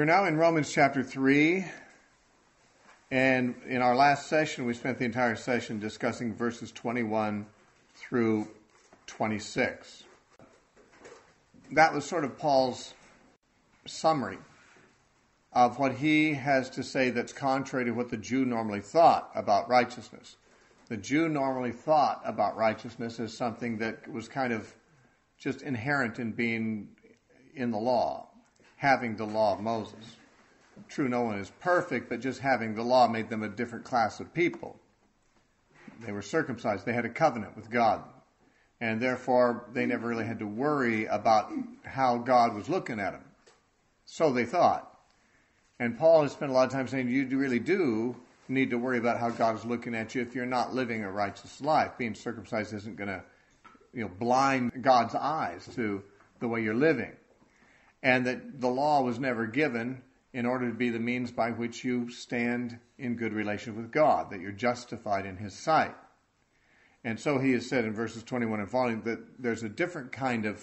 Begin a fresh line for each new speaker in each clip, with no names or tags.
We're now in Romans chapter 3, and in our last session, we spent the entire session discussing verses 21 through 26. That was sort of Paul's summary of what he has to say that's contrary to what the Jew normally thought about righteousness. The Jew normally thought about righteousness as something that was kind of just inherent in being in the law, having the law of Moses. True, no one is perfect, but just having the law made them a different class of people. They were circumcised. They had a covenant with God. And therefore, they never really had to worry about how God was looking at them. So they thought. And Paul has spent a lot of time saying, you really do need to worry about how God is looking at you if you're not living a righteous life. Being circumcised isn't going to blind God's eyes to the way you're living. And that the law was never given in order to be the means by which you stand in good relation with God, that you're justified in His sight. And so he has said in verses 21 and following that there's a different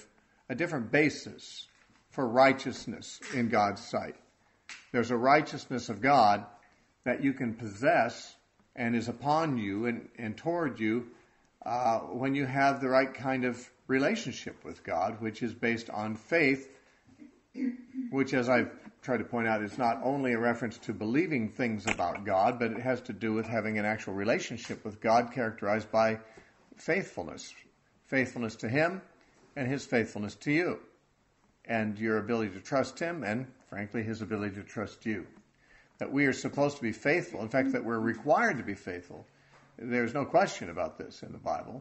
basis for righteousness in God's sight. There's a righteousness of God that you can possess and is upon you and toward you when you have the right kind of relationship with God, which is based on faith, which, as I've tried to point out, is not only a reference to believing things about God, but it has to do with having an actual relationship with God characterized by faithfulness. Faithfulness to Him and His faithfulness to you. And your ability to trust Him and, frankly, His ability to trust you. That we are supposed to be faithful. In fact, that we're required to be faithful. There's no question about this in the Bible.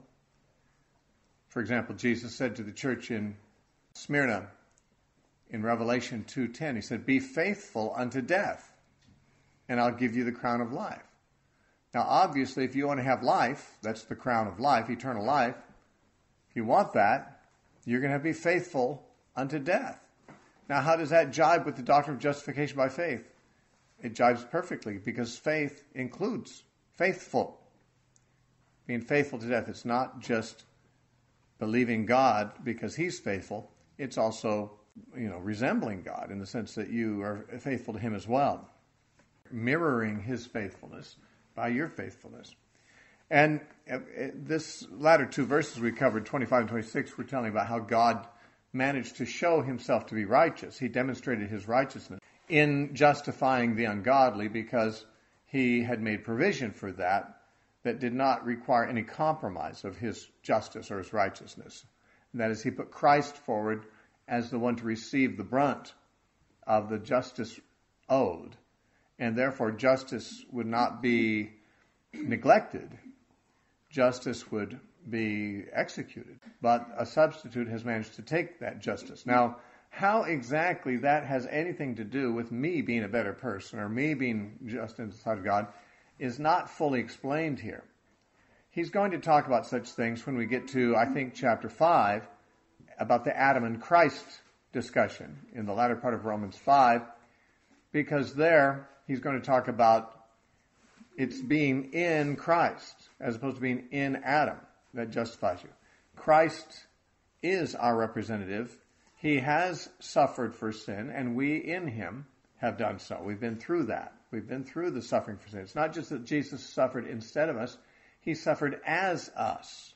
For example, Jesus said to the church in Smyrna, in Revelation 2:10, He said, "Be faithful unto death, and I'll give you the crown of life." Now, obviously, if you want to have life, that's the crown of life, eternal life. If you want that, you're going to have to be faithful unto death. Now, how does that jibe with the doctrine of justification by faith? It jibes perfectly, because faith includes faithful. Being faithful to death. It's not just believing God because He's faithful. It's also resembling God in the sense that you are faithful to Him as well. Mirroring His faithfulness by your faithfulness. And this latter two verses we covered, 25 and 26, we're telling about how God managed to show Himself to be righteous. He demonstrated His righteousness in justifying the ungodly because He had made provision for that did not require any compromise of His justice or His righteousness. And that is, He put Christ forward as the one to receive the brunt of the justice owed. And therefore, justice would not be neglected. Justice would be executed. But a substitute has managed to take that justice. Now, how exactly that has anything to do with me being a better person or me being just in the sight of God is not fully explained here. He's going to talk about such things when we get to, I think, chapter 5, about the Adam and Christ discussion in the latter part of Romans 5, because there he's going to talk about it's being in Christ as opposed to being in Adam that justifies you. Christ is our representative. He has suffered for sin, and we in Him have done so. We've been through that. We've been through the suffering for sin. It's not just that Jesus suffered instead of us. He suffered as us.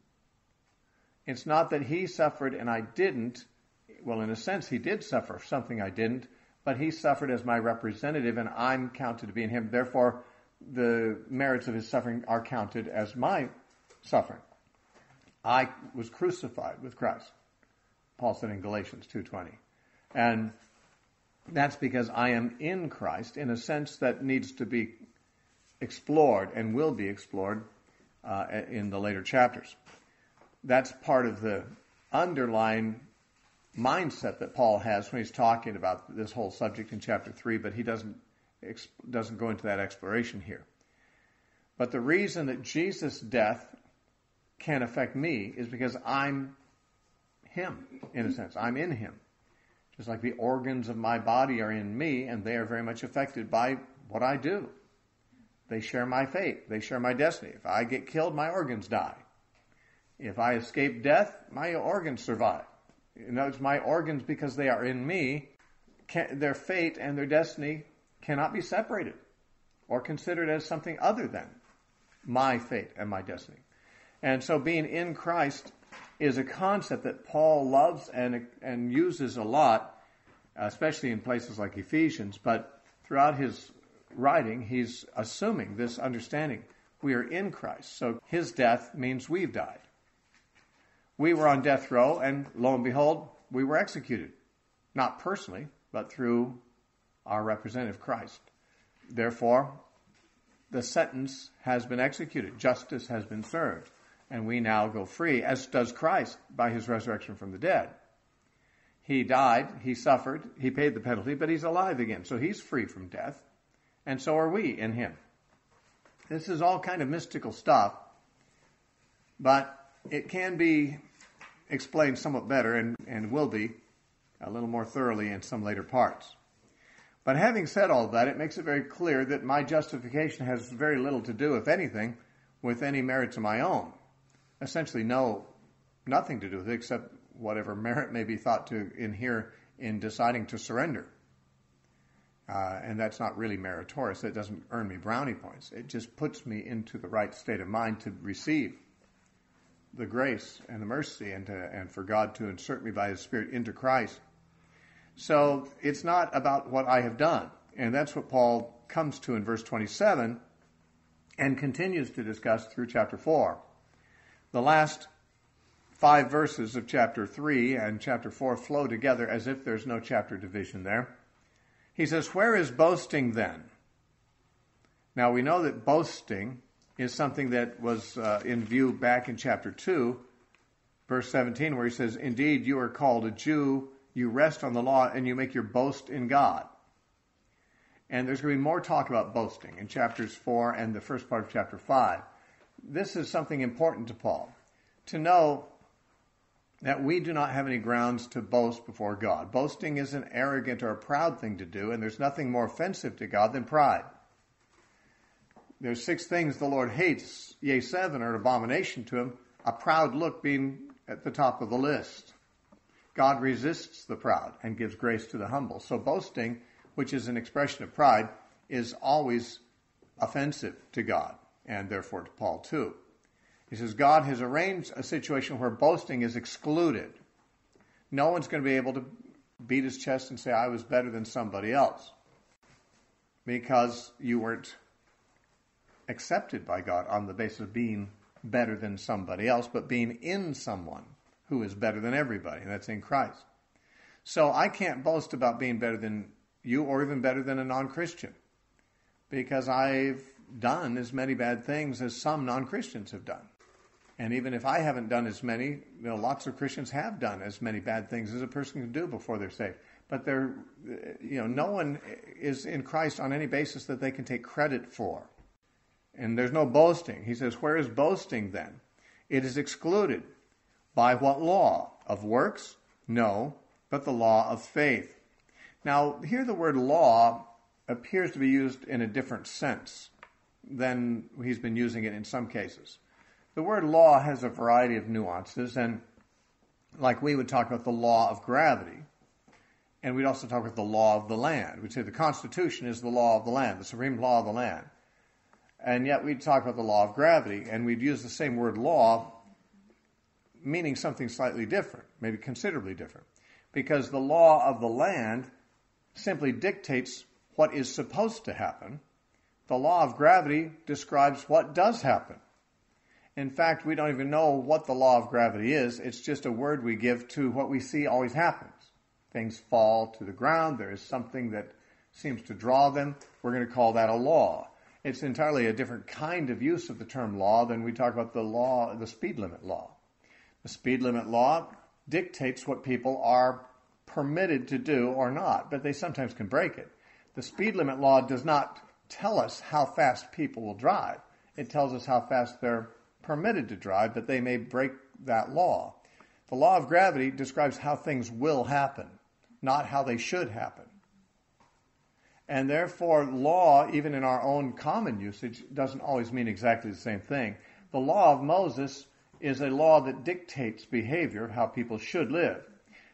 It's not that He suffered and I didn't. Well, in a sense, He did suffer something I didn't, but He suffered as my representative, and I'm counted to be in Him. Therefore, the merits of His suffering are counted as my suffering. I was crucified with Christ, Paul said in Galatians 2:20. And that's because I am in Christ in a sense that needs to be explored and will be explored in the later chapters. That's part of the underlying mindset that Paul has when he's talking about this whole subject in chapter 3, but he doesn't go into that exploration here. But the reason that Jesus' death can affect me is because I'm Him, in a sense. I'm in Him. Just like the organs of my body are in me, and they are very much affected by what I do. They share my fate. They share my destiny. If I get killed, my organs die. If I escape death, my organs survive. In other words, my organs, because they are in me, their fate and their destiny cannot be separated or considered as something other than my fate and my destiny. And so being in Christ is a concept that Paul loves and uses a lot, especially in places like Ephesians, but throughout his writing, he's assuming this understanding. We are in Christ, so his death means we've died. We were on death row, and lo and behold, we were executed. Not personally, but through our representative, Christ. Therefore, the sentence has been executed. Justice has been served. And we now go free, as does Christ by his resurrection from the dead. He died, he suffered, he paid the penalty, but he's alive again. So he's free from death. And so are we in him. This is all kind of mystical stuff, but it can be explained somewhat better and will be a little more thoroughly in some later parts. But having said all that, it makes it very clear that my justification has very little to do, if anything, with any merits of my own. Essentially nothing to do with it except whatever merit may be thought to inhere in deciding to surrender. And that's not really meritorious. It doesn't earn me brownie points. It just puts me into the right state of mind to receive the grace and the mercy and for God to insert me by his Spirit into Christ. So it's not about what I have done. And that's what Paul comes to in verse 27 and continues to discuss through chapter 4. The last 5 verses of chapter 3 and chapter 4 flow together as if there's no chapter division there. He says, where is boasting then? Now we know that boasting is something that was in view back in chapter 2, verse 17, where he says, indeed, you are called a Jew, you rest on the law, and you make your boast in God. And there's going to be more talk about boasting in chapters 4 and the first part of chapter 5. This is something important to Paul, to know that we do not have any grounds to boast before God. Boasting is an arrogant or a proud thing to do, and there's nothing more offensive to God than pride. There's 6 things the Lord hates, yea, 7 are an abomination to him, a proud look being at the top of the list. God resists the proud and gives grace to the humble. So boasting, which is an expression of pride, is always offensive to God, and therefore to Paul too. He says God has arranged a situation where boasting is excluded. No one's going to be able to beat his chest and say, I was better than somebody else, because you weren't accepted by God on the basis of being better than somebody else, but being in someone who is better than everybody, and that's in Christ. So I can't boast about being better than you or even better than a non-Christian, because I've done as many bad things as some non-Christians have done. And even if I haven't done as many, lots of Christians have done as many bad things as a person can do before they're saved. But no one is in Christ on any basis that they can take credit for. And there's no boasting. He says, where is boasting then? It is excluded. By what law? Of works? No, but the law of faith. Now, here the word law appears to be used in a different sense than he's been using it in some cases. The word law has a variety of nuances, and like we would talk about the law of gravity, and we'd also talk about the law of the land. We'd say the Constitution is the law of the land, the supreme law of the land. And yet we'd talk about the law of gravity, and we'd use the same word law, meaning something slightly different, maybe considerably different, because the law of the land simply dictates what is supposed to happen. The law of gravity describes what does happen. In fact, we don't even know what the law of gravity is. It's just a word we give to what we see always happens. Things fall to the ground. There is something that seems to draw them. We're going to call that a law. It's entirely a different kind of use of the term law than we talk about the speed limit law. The speed limit law dictates what people are permitted to do or not, but they sometimes can break it. The speed limit law does not tell us how fast people will drive. It tells us how fast they're permitted to drive, but they may break that law. The law of gravity describes how things will happen, not how they should happen. And therefore, law, even in our own common usage, doesn't always mean exactly the same thing. The law of Moses is a law that dictates behavior, how people should live.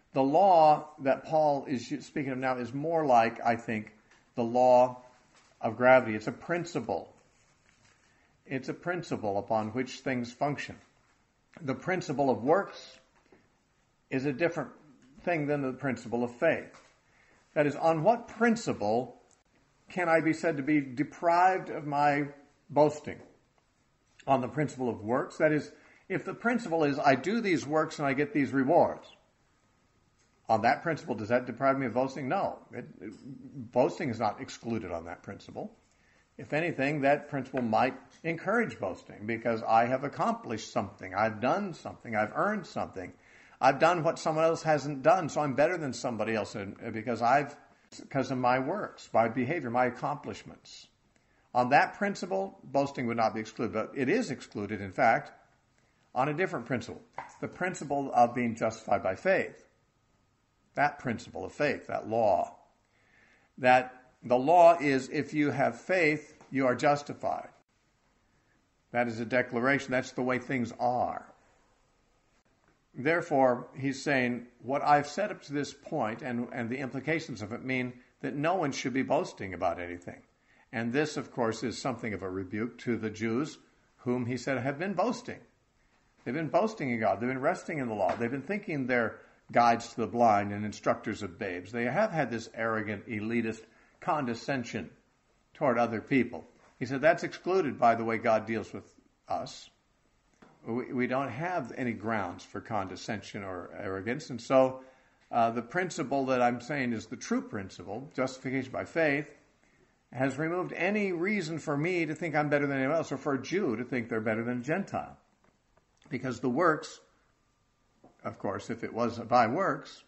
The law that Paul is speaking of now is more like, I think, the law of gravity. It's a principle. It's a principle upon which things function. The principle of works is a different thing than the principle of faith. That is, on what principle can I be said to be deprived of my boasting? On the principle of works? That is, if the principle is I do these works and I get these rewards, on that principle, does that deprive me of boasting? No. Boasting is not excluded on that principle. If anything, that principle might encourage boasting because I have accomplished something. I've done something. I've earned something. I've done what someone else hasn't done, so I'm better than somebody else because of my works, my behavior, my accomplishments. On that principle, boasting would not be excluded, but it is excluded, in fact, on a different principle. The principle of being justified by faith. That principle of faith, that law. That the law is if you have faith, you are justified. That is a declaration. That's the way things are. Therefore, he's saying, what I've said up to this point and the implications of it mean that no one should be boasting about anything. And this, of course, is something of a rebuke to the Jews whom he said have been boasting. They've been boasting in God. They've been resting in the law. They've been thinking they're guides to the blind and instructors of babes. They have had this arrogant, elitist condescension toward other people. He said that's excluded by the way God deals with us. We don't have any grounds for condescension or arrogance. And so the principle that I'm saying is the true principle, justification by faith, has removed any reason for me to think I'm better than anyone else or for a Jew to think they're better than a Gentile. Because the works, of course, if it was by works,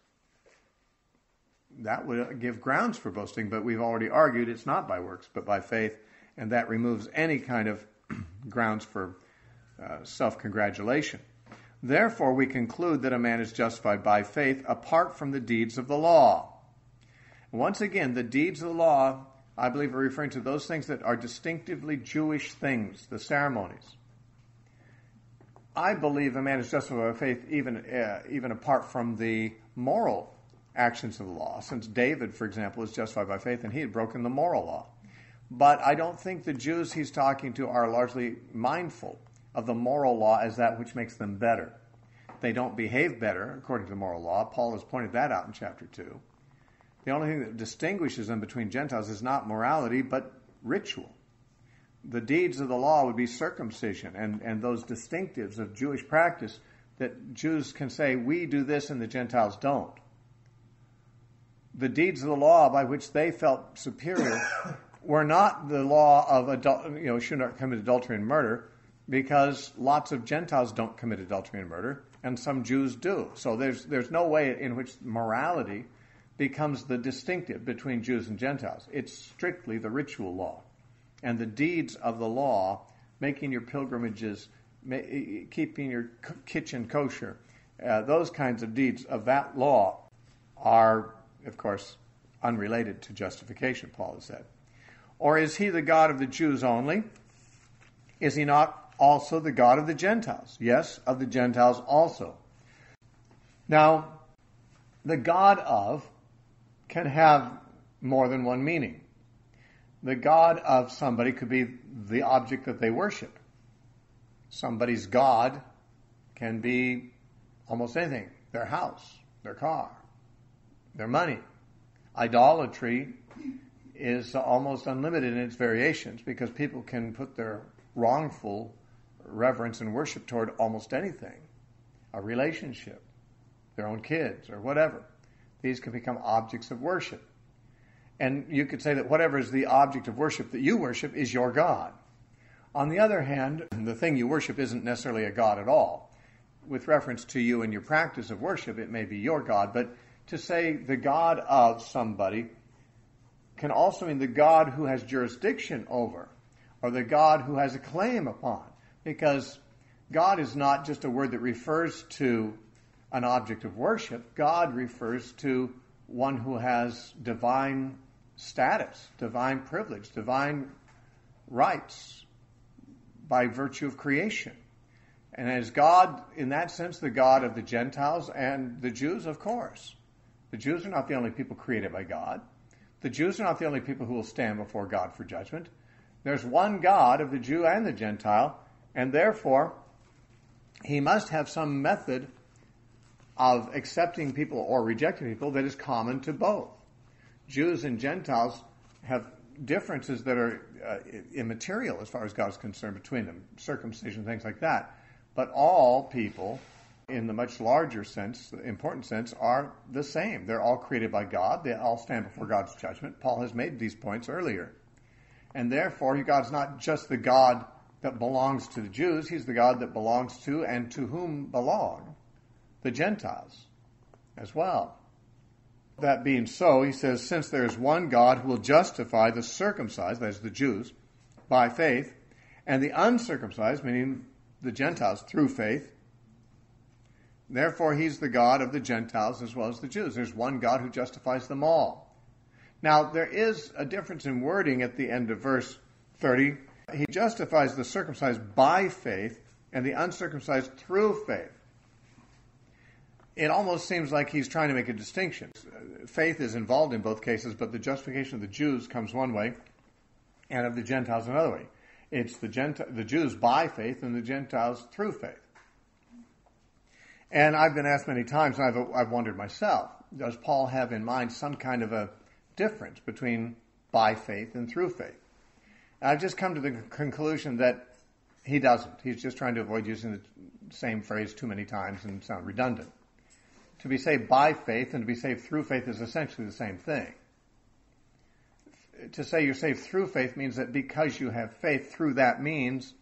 that would give grounds for boasting, but we've already argued it's not by works, but by faith, and that removes any kind of grounds for self-congratulation. Therefore, we conclude that a man is justified by faith apart from the deeds of the law. Once again, the deeds of the law, I believe, are referring to those things that are distinctively Jewish things, the ceremonies. I believe a man is justified by faith even apart from the moral actions of the law, since David, for example, is justified by faith and he had broken the moral law. But I don't think the Jews he's talking to are largely mindful of the moral law as that which makes them better. They don't behave better according to the moral law. Paul has pointed that out in chapter 2. The only thing that distinguishes them between Gentiles is not morality, but ritual. The deeds of the law would be circumcision and those distinctives of Jewish practice that Jews can say, we do this and the Gentiles don't. The deeds of the law by which they felt superior were not the law of should not commit adultery and murder, because lots of Gentiles don't commit adultery and murder, and some Jews do. So there's no way in which morality becomes the distinctive between Jews and Gentiles. It's strictly the ritual law. And the deeds of the law, making your pilgrimages, keeping your kitchen kosher, those kinds of deeds of that law are, of course, unrelated to justification, Paul has said. Or is he the God of the Jews only? Is he not also the God of the Gentiles? Yes, of the Gentiles also. Now, the God of can have more than one meaning. The God of somebody could be the object that they worship. Somebody's God can be almost anything. Their house, their car, their money. Idolatry is almost unlimited in its variations because people can put their wrongful reverence and worship toward almost anything. A relationship, their own kids, or whatever. These can become objects of worship. And you could say that whatever is the object of worship that you worship is your God. On the other hand, the thing you worship isn't necessarily a God at all. With reference to you and your practice of worship, it may be your God, but to say the God of somebody can also mean the God who has jurisdiction over, or the God who has a claim upon, because God is not just a word that refers to an object of worship. God refers to one who has divine status, divine privilege, divine rights by virtue of creation. And is God, in that sense, the God of the Gentiles and the Jews? Of course. The Jews are not the only people created by God. The Jews are not the only people who will stand before God for judgment. There's one God of the Jew and the Gentile, and therefore he must have some method of accepting people or rejecting people that is common to both. Jews and Gentiles have differences that are immaterial as far as God is concerned between them, circumcision, things like that. But all people, in the much larger sense, the important sense, are the same. They're all created by God. They all stand before God's judgment. Paul has made these points earlier. And therefore, God's not just the God that belongs to the Jews. He's the God that belongs to and to whom belong the Gentiles as well. That being so, he says, since there is one God who will justify the circumcised, that is the Jews, by faith, and the uncircumcised, meaning the Gentiles, through faith, therefore he's the God of the Gentiles as well as the Jews. There's one God who justifies them all. Now, there is a difference in wording at the end of verse 30. He justifies the circumcised by faith and the uncircumcised through faith. It almost seems like he's trying to make a distinction. Faith is involved in both cases, but the justification of the Jews comes one way and of the Gentiles another way. It's the Jews by faith and the Gentiles through faith. And I've been asked many times, and I've wondered myself, does Paul have in mind some kind of a difference between by faith and through faith? And I've just come to the conclusion that he doesn't. He's just trying to avoid using the same phrase too many times and sound redundant. To be saved by faith and to be saved through faith is essentially the same thing. To say you're saved through faith means that because you have faith, through that means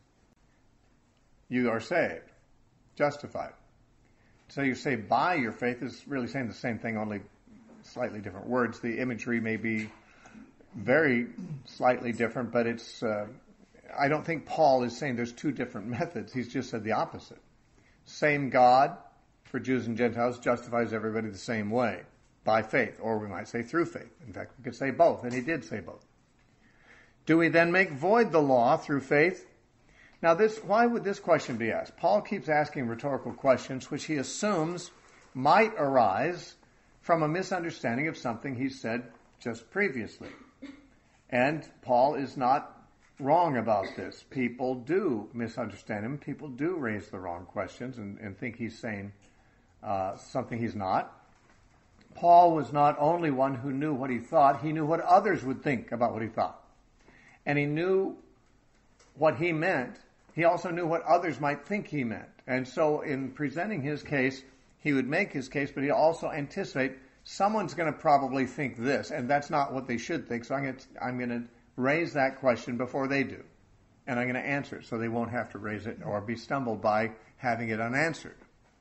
you are saved, justified. To say you're saved by your faith is really saying the same thing, only slightly different words. The imagery may be very slightly different, but it's. I don't think Paul is saying there's two different methods. He's just said the opposite. Same God for Jews and Gentiles justifies everybody the same way, by faith, or we might say through faith. In fact, we could say both, and he did say both. Do we then make void the law through faith? Now, why would this question be asked? Paul keeps asking rhetorical questions which he assumes might arise from a misunderstanding of something he said just previously. And Paul is not wrong about this. People do misunderstand him. People do raise the wrong questions and think he's saying something he's not. Paul was not only one who knew what he thought, he knew what others would think about what he thought. And he knew what he meant. He also knew what others might think he meant. And so in presenting his case, he would make his case, but he also anticipate someone's going to probably think this, and that's not what they should think, so I'm going to raise that question before they do. And I'm going to answer it so they won't have to raise it or be stumbled by having it unanswered.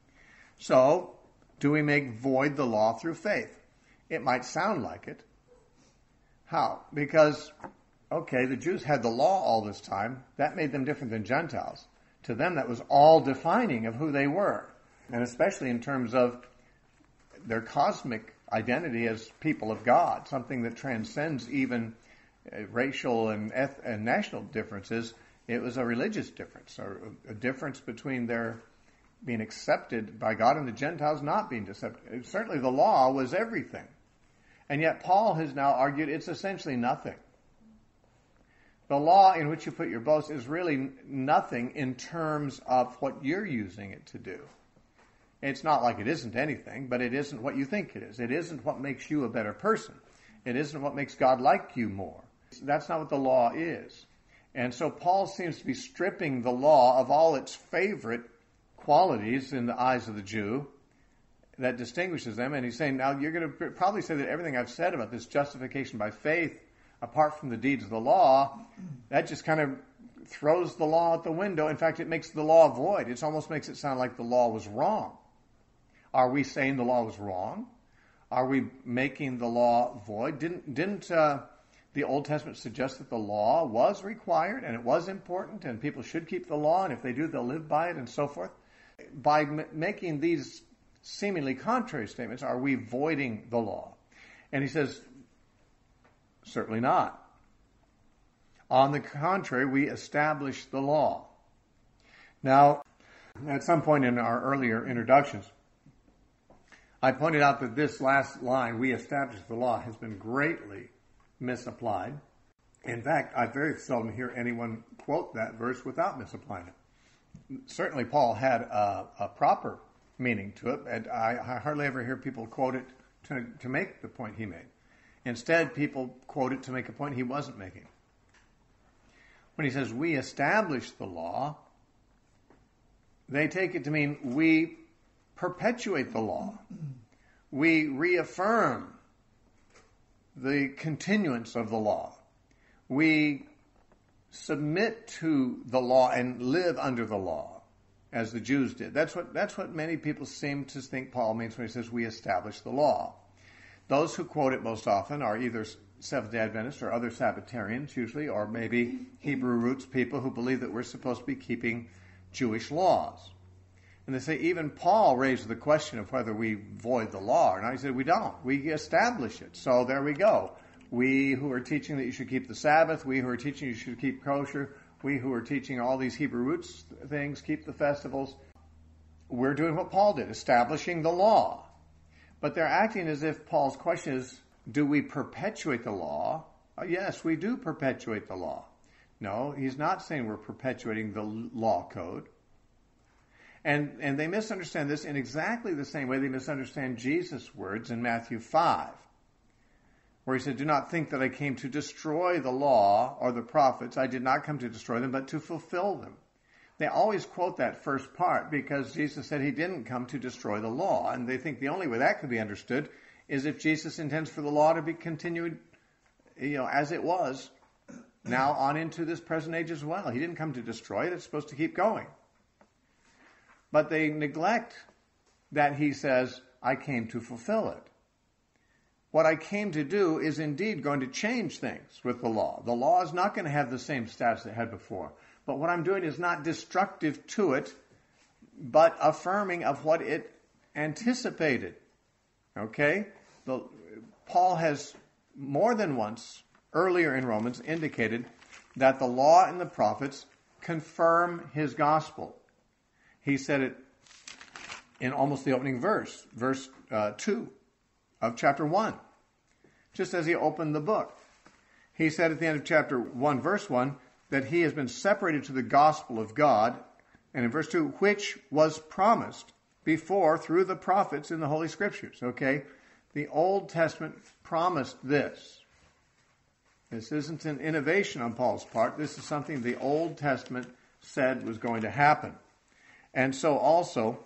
So, do we make void the law through faith? It might sound like it. How? Because, okay, the Jews had the law all this time. That made them different than Gentiles. To them, that was all defining of who they were. And especially in terms of their cosmic identity as people of God, something that transcends even racial and national differences. It was a religious difference, or a difference between their being accepted by God and the Gentiles not being accepted. Certainly the law was everything. And yet Paul has now argued it's essentially nothing. The law in which you put your boast is really nothing in terms of what you're using it to do. It's not like it isn't anything, but it isn't what you think it is. It isn't what makes you a better person. It isn't what makes God like you more. That's not what the law is. And so Paul seems to be stripping the law of all its favorite qualities in the eyes of the Jew that distinguishes them. And he's saying, now you're going to probably say that everything I've said about this justification by faith, apart from the deeds of the law, that just kind of throws the law out the window. In fact, it makes the law void. It almost makes it sound like the law was wrong. Are we saying the law was wrong? Are we making the law void? Didn't the Old Testament suggest that the law was required and it was important and people should keep the law, and if they do, they'll live by it and so forth? By making these seemingly contrary statements, are we voiding the law? And he says, certainly not. On the contrary, we establish the law. Now, At some point in our earlier introductions, I pointed out that this last line, we established the law, has been greatly misapplied. In fact, I very seldom hear anyone quote that verse without misapplying it. Certainly Paul had a proper meaning to it, and I hardly ever hear people quote it to make the point he made. Instead, people quote it to make a point he wasn't making. When he says, we established the law, they take it to mean we perpetuate the law. We reaffirm the continuance of the law. We submit to the law and live under the law, as the Jews did. That's what many people seem to think Paul means when he says we establish the law. Those who quote it most often are either Seventh-day Adventists or other Sabbatarians usually, or maybe Hebrew roots people who believe that we're supposed to be keeping Jewish laws. And they say even Paul raised the question of whether we void the law. And I said we don't. We establish it. So there we go. We who are teaching that you should keep the Sabbath, we who are teaching you should keep kosher, we who are teaching all these Hebrew roots things, keep the festivals, we're doing what Paul did, establishing the law. But they're acting as if Paul's question is, do we perpetuate the law? Yes, we do perpetuate the law. No, he's not saying we're perpetuating the law code. And they misunderstand this in exactly the same way they misunderstand Jesus' words in Matthew 5, where he said, do not think that I came to destroy the law or the prophets. I did not come to destroy them, but to fulfill them. They always quote that first part because Jesus said he didn't come to destroy the law. And they think the only way that could be understood is if Jesus intends for the law to be continued, as it was, now on into this present age as well. He didn't come to destroy it. It's supposed to keep going. But they neglect that he says, I came to fulfill it. What I came to do is indeed going to change things with the law. The law is not going to have the same status it had before. But what I'm doing is not destructive to it, but affirming of what it anticipated. Okay? Paul has more than once, earlier in Romans, indicated that the law and the prophets confirm his gospel. He said it in almost the opening verse 2 of chapter 1, just as he opened the book. He said at the end of chapter 1, verse 1, that he has been separated to the gospel of God, and in verse 2, which was promised before through the prophets in the Holy Scriptures. Okay? The Old Testament promised this. This isn't an innovation on Paul's part. This is something the Old Testament said was going to happen. And so also,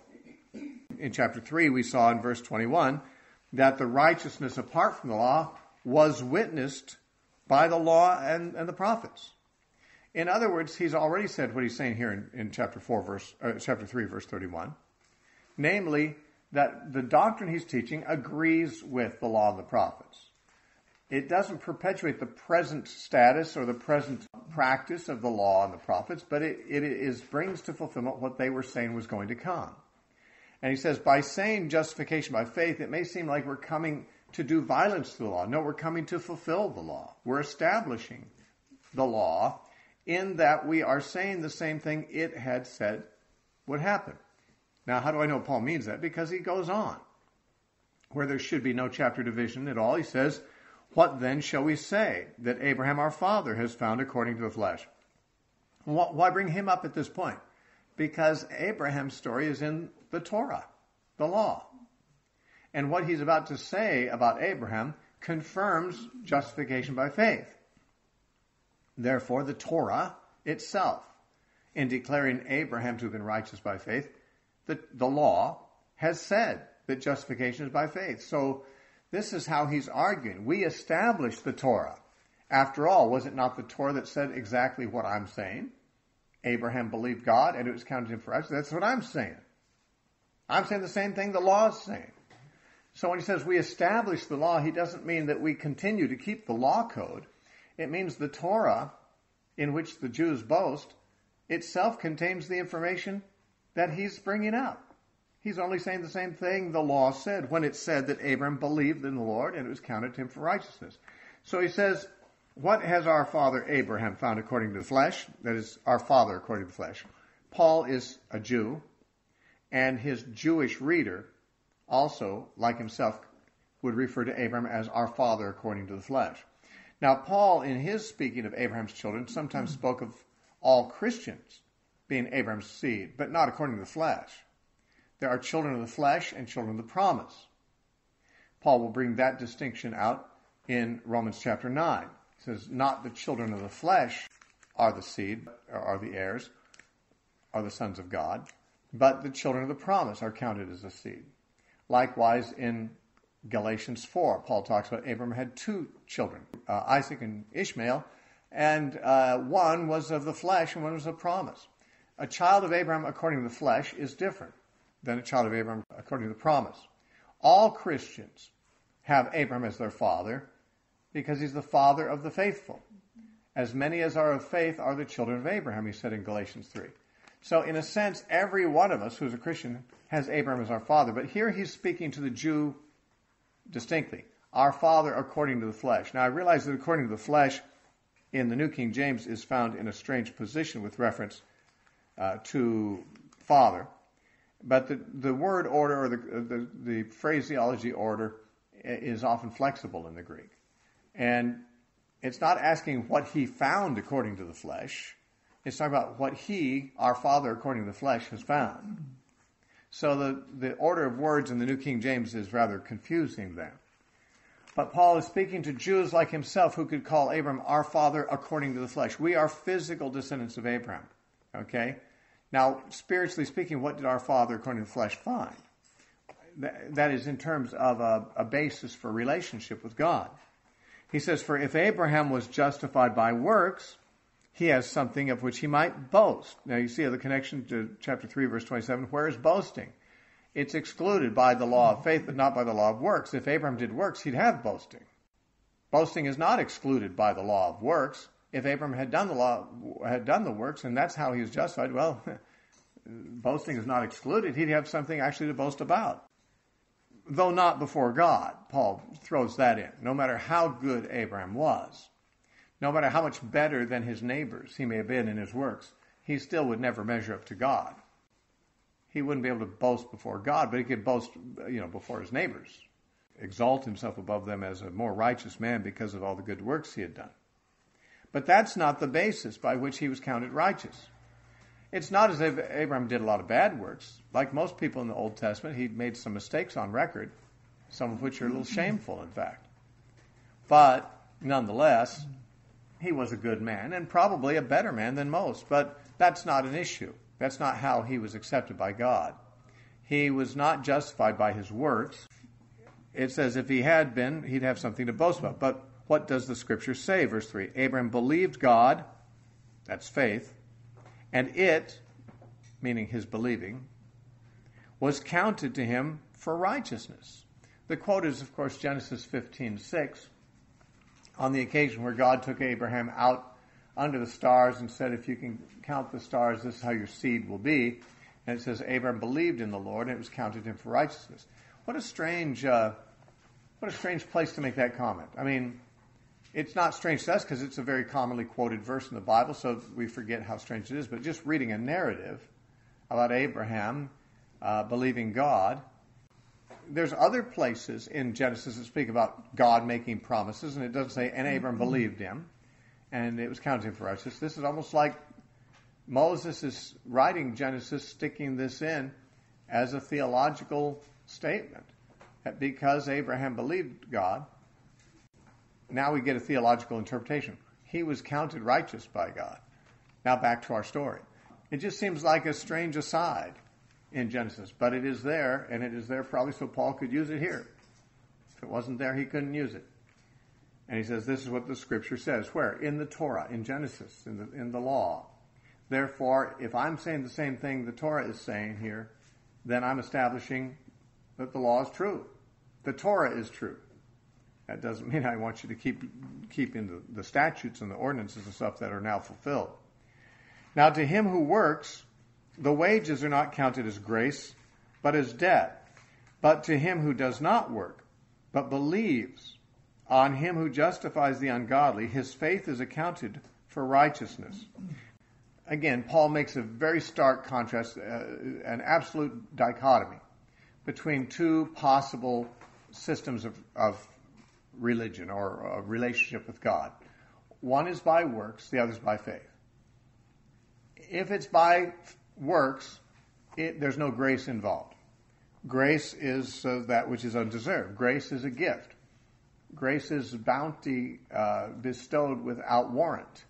in chapter 3, we saw in verse 21 that the righteousness apart from the law was witnessed by the law and the prophets. In other words, he's already said what he's saying here in chapter 3, verse 31. Namely, that the doctrine he's teaching agrees with the law of the prophets. It doesn't perpetuate the present status or the present practice of the law and the prophets, but it brings to fulfillment what they were saying was going to come. And he says, by saying justification by faith, it may seem like we're coming to do violence to the law. No, we're coming to fulfill the law. We're establishing the law in that we are saying the same thing it had said would happen. Now, how do I know Paul means that? Because he goes on, where there should be no chapter division at all. He says, what then shall we say that Abraham our father has found according to the flesh? Why bring him up at this point? Because Abraham's story is in the Torah, the law. And what he's about to say about Abraham confirms justification by faith. Therefore, the Torah itself, in declaring Abraham to have been righteous by faith, the law has said that justification is by faith. So this is how he's arguing. We established the Torah. After all, was it not the Torah that said exactly what I'm saying? Abraham believed God and it was counted him for righteousness. That's what I'm saying. I'm saying the same thing the law is saying. So when he says we established the law, he doesn't mean that we continue to keep the law code. It means the Torah, in which the Jews boast, itself contains the information that he's bringing up. He's only saying the same thing the law said when it said that Abraham believed in the Lord and it was counted to him for righteousness. So he says, what has our father Abraham found according to the flesh? That is, our father according to the flesh. Paul is a Jew. and his Jewish reader also, like himself, would refer to Abraham as our father according to the flesh. Now, Paul, in his speaking of Abraham's children, sometimes spoke of all Christians being Abraham's seed, but not according to the flesh. There are children of the flesh and children of the promise. Paul will bring that distinction out in Romans chapter 9. He says, not the children of the flesh are the seed, or are the heirs, are the sons of God, but the children of the promise are counted as a seed. Likewise, in Galatians 4, Paul talks about Abraham had two children, Isaac and Ishmael, and one was of the flesh and one was of promise. A child of Abraham according to the flesh is different than a child of Abraham according to the promise. All Christians have Abraham as their father because he's the father of the faithful. As many as are of faith are the children of Abraham, he said in Galatians 3. So in a sense, every one of us who's a Christian has Abraham as our father. But here he's speaking to the Jew distinctly. Our father according to the flesh. Now I realize that according to the flesh in the New King James is found in a strange position with reference to father. But the word order or the phraseology order is often flexible in the Greek. And it's not asking what he found according to the flesh. It's talking about what he, our father according to the flesh, has found. So the order of words in the New King James is rather confusing there. But Paul is speaking to Jews like himself who could call Abraham our father according to the flesh. We are physical descendants of Abraham. Okay? Now, spiritually speaking, what did our father according to the flesh find? That is in terms of a basis for relationship with God. He says, for if Abraham was justified by works, he has something of which he might boast. Now you see the connection to chapter 3, verse 27. Where is boasting? It's excluded by the law of faith, but not by the law of works. If Abraham did works, he'd have boasting. Boasting is not excluded by the law of works. If Abraham had done the works, and that's how he was justified, well, boasting is not excluded. He'd have something actually to boast about. Though not before God, Paul throws that in. No matter how good Abraham was, no matter how much better than his neighbors he may have been in his works, he still would never measure up to God. He wouldn't be able to boast before God, but he could boast, before his neighbors, exalt himself above them as a more righteous man because of all the good works he had done. But that's not the basis by which he was counted righteous. It's not as if Abraham did a lot of bad works. Like most people in the Old Testament, he made some mistakes on record, some of which are a little shameful, in fact. But nonetheless, he was a good man and probably a better man than most. But that's not an issue. That's not how he was accepted by God. He was not justified by his works. It says if he had been, he'd have something to boast about. But what does the Scripture say? Verse 3, Abraham believed God, that's faith, and it, meaning his believing, was counted to him for righteousness. The quote is, of course, Genesis 15:6, on the occasion where God took Abraham out under the stars and said, if you can count the stars, this is how your seed will be. And it says, Abraham believed in the Lord, and it was counted to him for righteousness. What a strange place to make that comment. I mean, it's not strange to us because it's a very commonly quoted verse in the Bible, so we forget how strange it is. But just reading a narrative about Abraham believing God, there's other places in Genesis that speak about God making promises, and it doesn't say, and Abraham believed him, and it was counted him for righteousness. This is almost like Moses is writing Genesis, sticking this in as a theological statement, that because Abraham believed God, now we get a theological interpretation. He was counted righteous by God. Now back to our story. It just seems like a strange aside in Genesis, but it is there, and it is there probably so Paul could use it here. If it wasn't there, he couldn't use it. And he says, this is what the Scripture says. Where? In the Torah, in Genesis, in the law. Therefore, if I'm saying the same thing the Torah is saying here, then I'm establishing that the law is true. The Torah is true. That doesn't mean I want you to keep in the statutes and the ordinances and stuff that are now fulfilled. Now, to him who works, the wages are not counted as grace, but as debt. But to him who does not work, but believes on him who justifies the ungodly, his faith is accounted for righteousness. again, Paul makes a very stark contrast, an absolute dichotomy between two possible systems of religion or a relationship with God. One is by works, the other is by faith. If it's by works, there's no grace involved. Grace is that which is undeserved. Grace is a gift. Grace is bounty bestowed without warrant.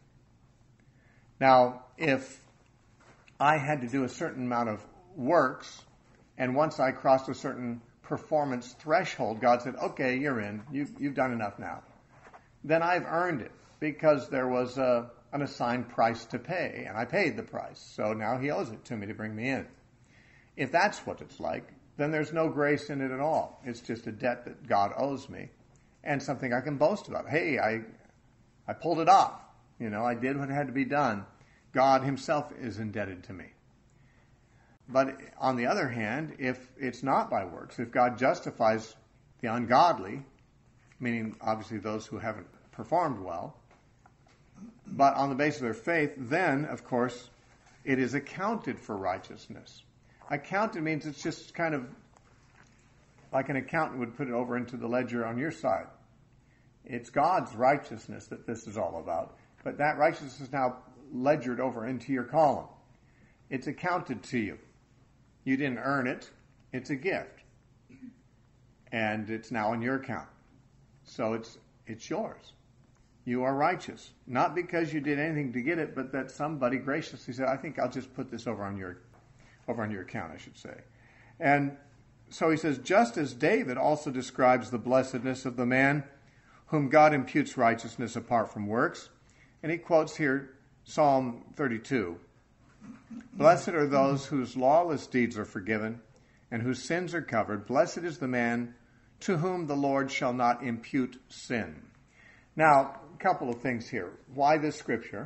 Now, if I had to do a certain amount of works, and once I crossed a certain performance threshold, God said, okay, you're in. You've done enough now. Then I've earned it because there was an assigned price to pay, and I paid the price. So now he owes it to me to bring me in. If that's what it's like, then there's no grace in it at all. It's just a debt that God owes me and something I can boast about. Hey, I pulled it off. I did what had to be done. God himself is indebted to me. But on the other hand, if it's not by works, if God justifies the ungodly, meaning obviously those who haven't performed well, but on the basis of their faith, then, of course, it is accounted for righteousness. Accounted means it's just kind of like an accountant would put it over into the ledger on your side. It's God's righteousness that this is all about. But that righteousness is now ledgered over into your column. It's accounted to you. You didn't earn it. It's a gift. And it's now in your account. So it's yours. You are righteous. Not because you did anything to get it, but that somebody graciously said, I think I'll just put this over on your account, I should say. And so he says, just as David also describes the blessedness of the man whom God imputes righteousness apart from works. And he quotes here Psalm 32. Blessed are those whose lawless deeds are forgiven and whose sins are covered. Blessed is the man to whom the Lord shall not impute sin. Now, a couple of things here. Why this scripture?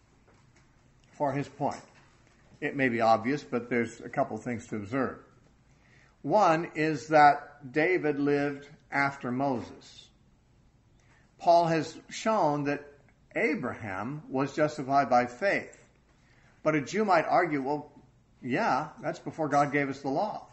For his point. It may be obvious, but there's a couple of things to observe. One is that David lived after Moses. Paul has shown that Abraham was justified by faith. But a Jew might argue, well, yeah, that's before God gave us the law.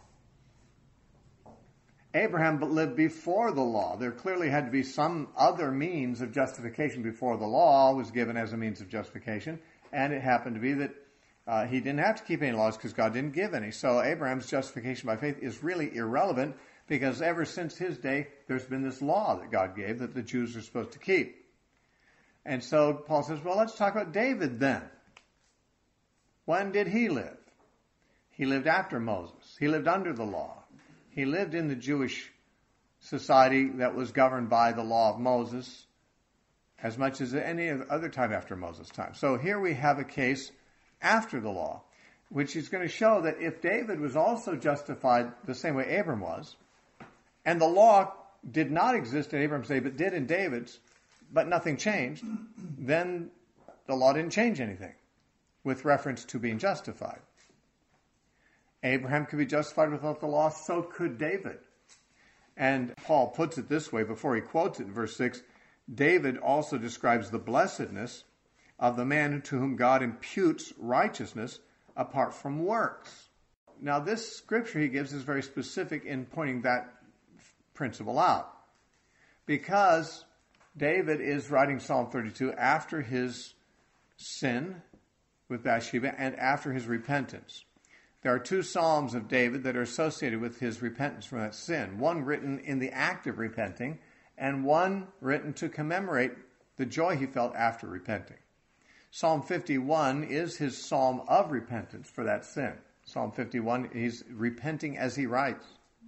Abraham lived before the law. There clearly had to be some other means of justification before the law was given as a means of justification. And it happened to be that he didn't have to keep any laws because God didn't give any. So Abraham's justification by faith is really irrelevant because ever since his day, there's been this law that God gave that the Jews are supposed to keep. And so Paul says, well, let's talk about David then. When did he live? He lived after Moses. He lived under the law. He lived in the Jewish society that was governed by the law of Moses as much as any other time after Moses' time. So here we have a case after the law, which is going to show that if David was also justified the same way Abram was, and the law did not exist in Abram's day but did in David's, but nothing changed, then the law didn't change anything with reference to being justified. Abraham could be justified without the law, so could David. And Paul puts it this way before he quotes it in verse 6, David also describes the blessedness of the man to whom God imputes righteousness apart from works. Now this scripture he gives is very specific in pointing that principle out. Because David is writing Psalm 32 after his sin with Bathsheba and after his repentance. There are two Psalms of David that are associated with his repentance from that sin. One written in the act of repenting and one written to commemorate the joy he felt after repenting. Psalm 51 is his psalm of repentance for that sin. Psalm 51, he's repenting as he writes.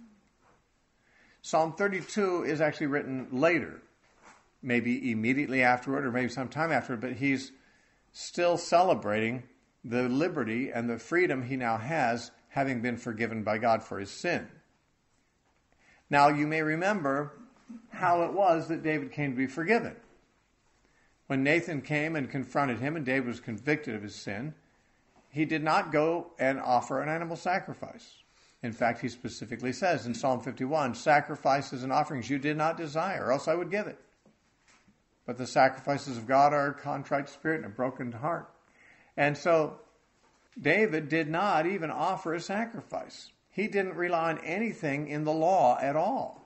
Psalm 32 is actually written later, maybe immediately afterward or maybe sometime after, but he's still celebrating the liberty and the freedom he now has, having been forgiven by God for his sin. Now, you may remember how it was that David came to be forgiven. When Nathan came and confronted him and David was convicted of his sin, he did not go and offer an animal sacrifice. In fact, he specifically says in Psalm 51, sacrifices and offerings you did not desire, or else I would give it. But the sacrifices of God are a contrite spirit and a broken heart. And so David did not even offer a sacrifice. He didn't rely on anything in the law at all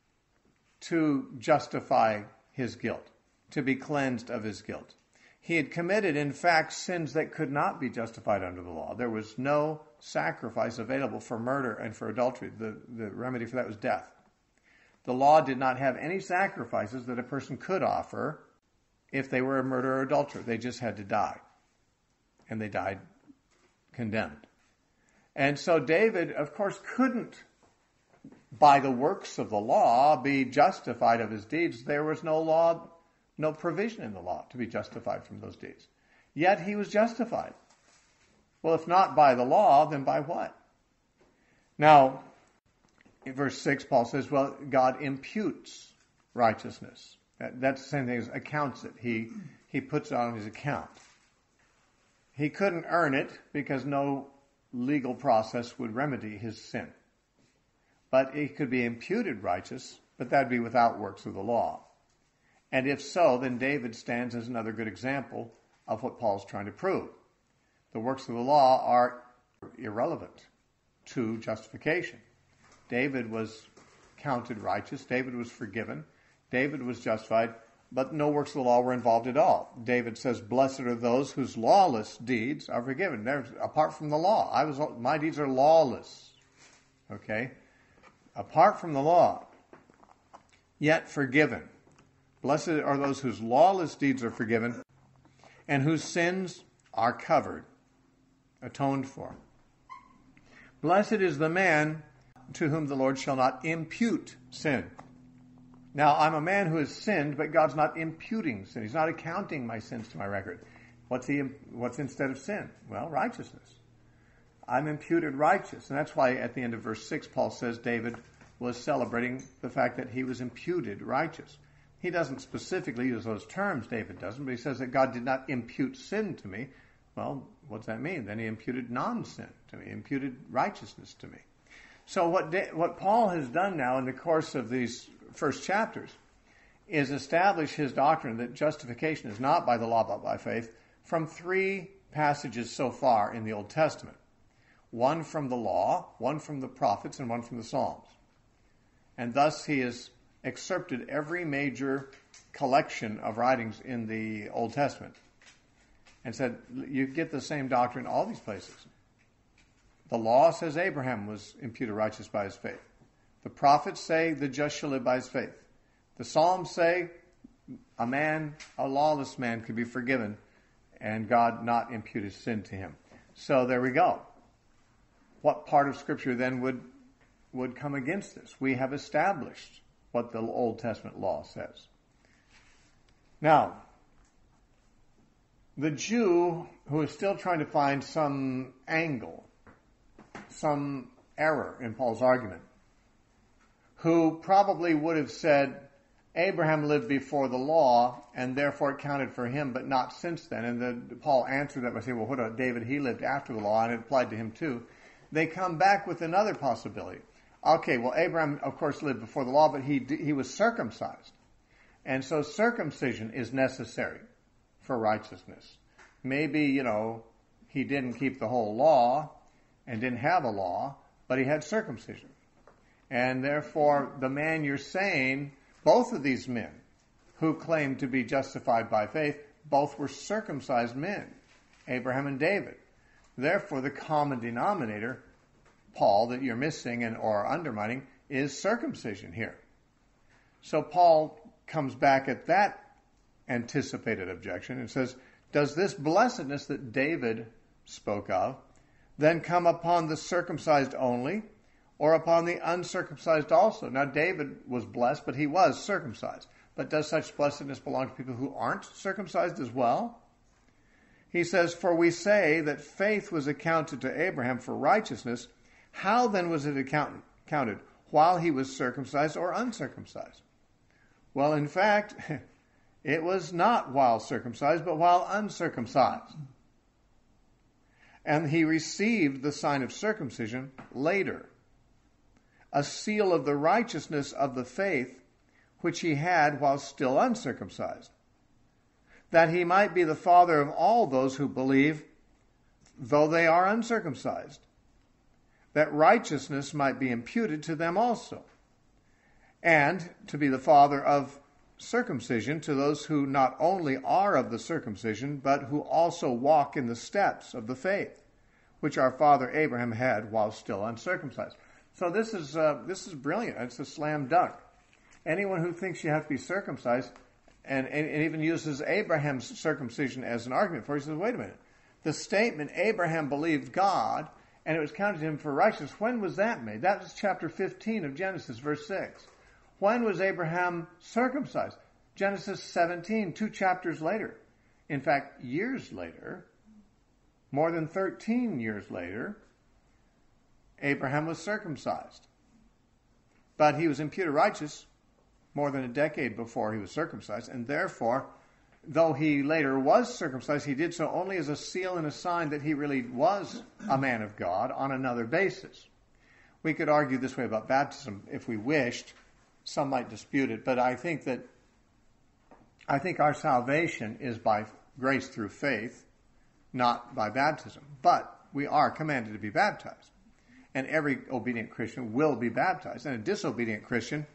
to justify his guilt, to be cleansed of his guilt. He had committed, in fact, sins that could not be justified under the law. There was no sacrifice available for murder and for adultery. The remedy for that was death. The law did not have any sacrifices that a person could offer if they were a murderer or adulterer. They just had to die. And they died condemned. And so David, of course, couldn't, by the works of the law, be justified of his deeds. There was no law, no provision in the law to be justified from those deeds. Yet he was justified. Well, if not by the law, then by what? Now, in verse 6, Paul says, well, God imputes righteousness. That's the same thing as accounts it. He puts it on his account. He couldn't earn it because no legal process would remedy his sin. But he could be imputed righteous, but that would be without works of the law. And if so, then David stands as another good example of what Paul's trying to prove. The works of the law are irrelevant to justification. David was counted righteous. David was forgiven. David was justified, but no works of the law were involved at all. David says, blessed are those whose lawless deeds are forgiven. Apart from the law. My deeds are lawless. Okay? Apart from the law, yet forgiven. Blessed are those whose lawless deeds are forgiven and whose sins are covered, atoned for. Blessed is the man to whom the Lord shall not impute sin. Now, I'm a man who has sinned, but God's not imputing sin. He's not accounting my sins to my record. What's instead of sin? Well, righteousness. I'm imputed righteous. And that's why at the end of verse 6, Paul says David was celebrating the fact that he was imputed righteous. He doesn't specifically use those terms, David doesn't, but he says that God did not impute sin to me. Well, what's that mean? Then he imputed non-sin to me, imputed righteousness to me. So what Paul has done now in the course of these first chapters is establish his doctrine that justification is not by the law but by faith from three passages so far in the Old Testament. One from the law, one from the prophets, and one from the Psalms. And thus he has excerpted every major collection of writings in the Old Testament and said, you get the same doctrine in all these places. The law says Abraham was imputed righteous by his faith. The prophets say the just shall live by his faith. The Psalms say a lawless man could be forgiven and God not impute his sin to him. So there we go. What part of Scripture then would come against this? We have established what the Old Testament law says. Now, the Jew who is still trying to find some angle, some error in Paul's argument, who probably would have said, Abraham lived before the law, and therefore it counted for him, but not since then. And Paul answered that by saying, well, what about David? He lived after the law, and it applied to him too. They come back with another possibility. Okay, well, Abraham, of course, lived before the law, but he was circumcised. And so circumcision is necessary for righteousness. Maybe, he didn't keep the whole law and didn't have a law, but he had circumcision. And therefore, the man you're saying, both of these men who claimed to be justified by faith, both were circumcised men, Abraham and David. Therefore, the common denominator, Paul, that you're missing or undermining, is circumcision here. So Paul comes back at that anticipated objection and says, does this blessedness that David spoke of then come upon the circumcised only, or upon the uncircumcised also? Now, David was blessed, but he was circumcised. But does such blessedness belong to people who aren't circumcised as well? He says, for we say that faith was accounted to Abraham for righteousness. How then was it counted? While he was circumcised or uncircumcised? Well, in fact, it was not while circumcised, but while uncircumcised. And he received the sign of circumcision later, a seal of the righteousness of the faith which he had while still uncircumcised, that he might be the father of all those who believe though they are uncircumcised, that righteousness might be imputed to them also, and to be the father of circumcision to those who not only are of the circumcision, but who also walk in the steps of the faith, which our father Abraham had while still uncircumcised. So this is brilliant. It's a slam dunk. Anyone who thinks you have to be circumcised and even uses Abraham's circumcision as an argument for it, he says, wait a minute. The statement, Abraham believed God, and it was counted to him for righteousness, when was that made? That was chapter 15 of Genesis, verse 6. When was Abraham circumcised? Genesis 17, 2 chapters later. In fact, years later, more than 13 years later, Abraham was circumcised. But he was imputed righteous more than a decade before he was circumcised, and therefore, though he later was circumcised, he did so only as a seal and a sign that he really was a man of God on another basis. We could argue this way about baptism if we wished. Some might dispute it, but I think our salvation is by grace through faith, not by baptism. But we are commanded to be baptized. And every obedient Christian will be baptized. And a disobedient Christian,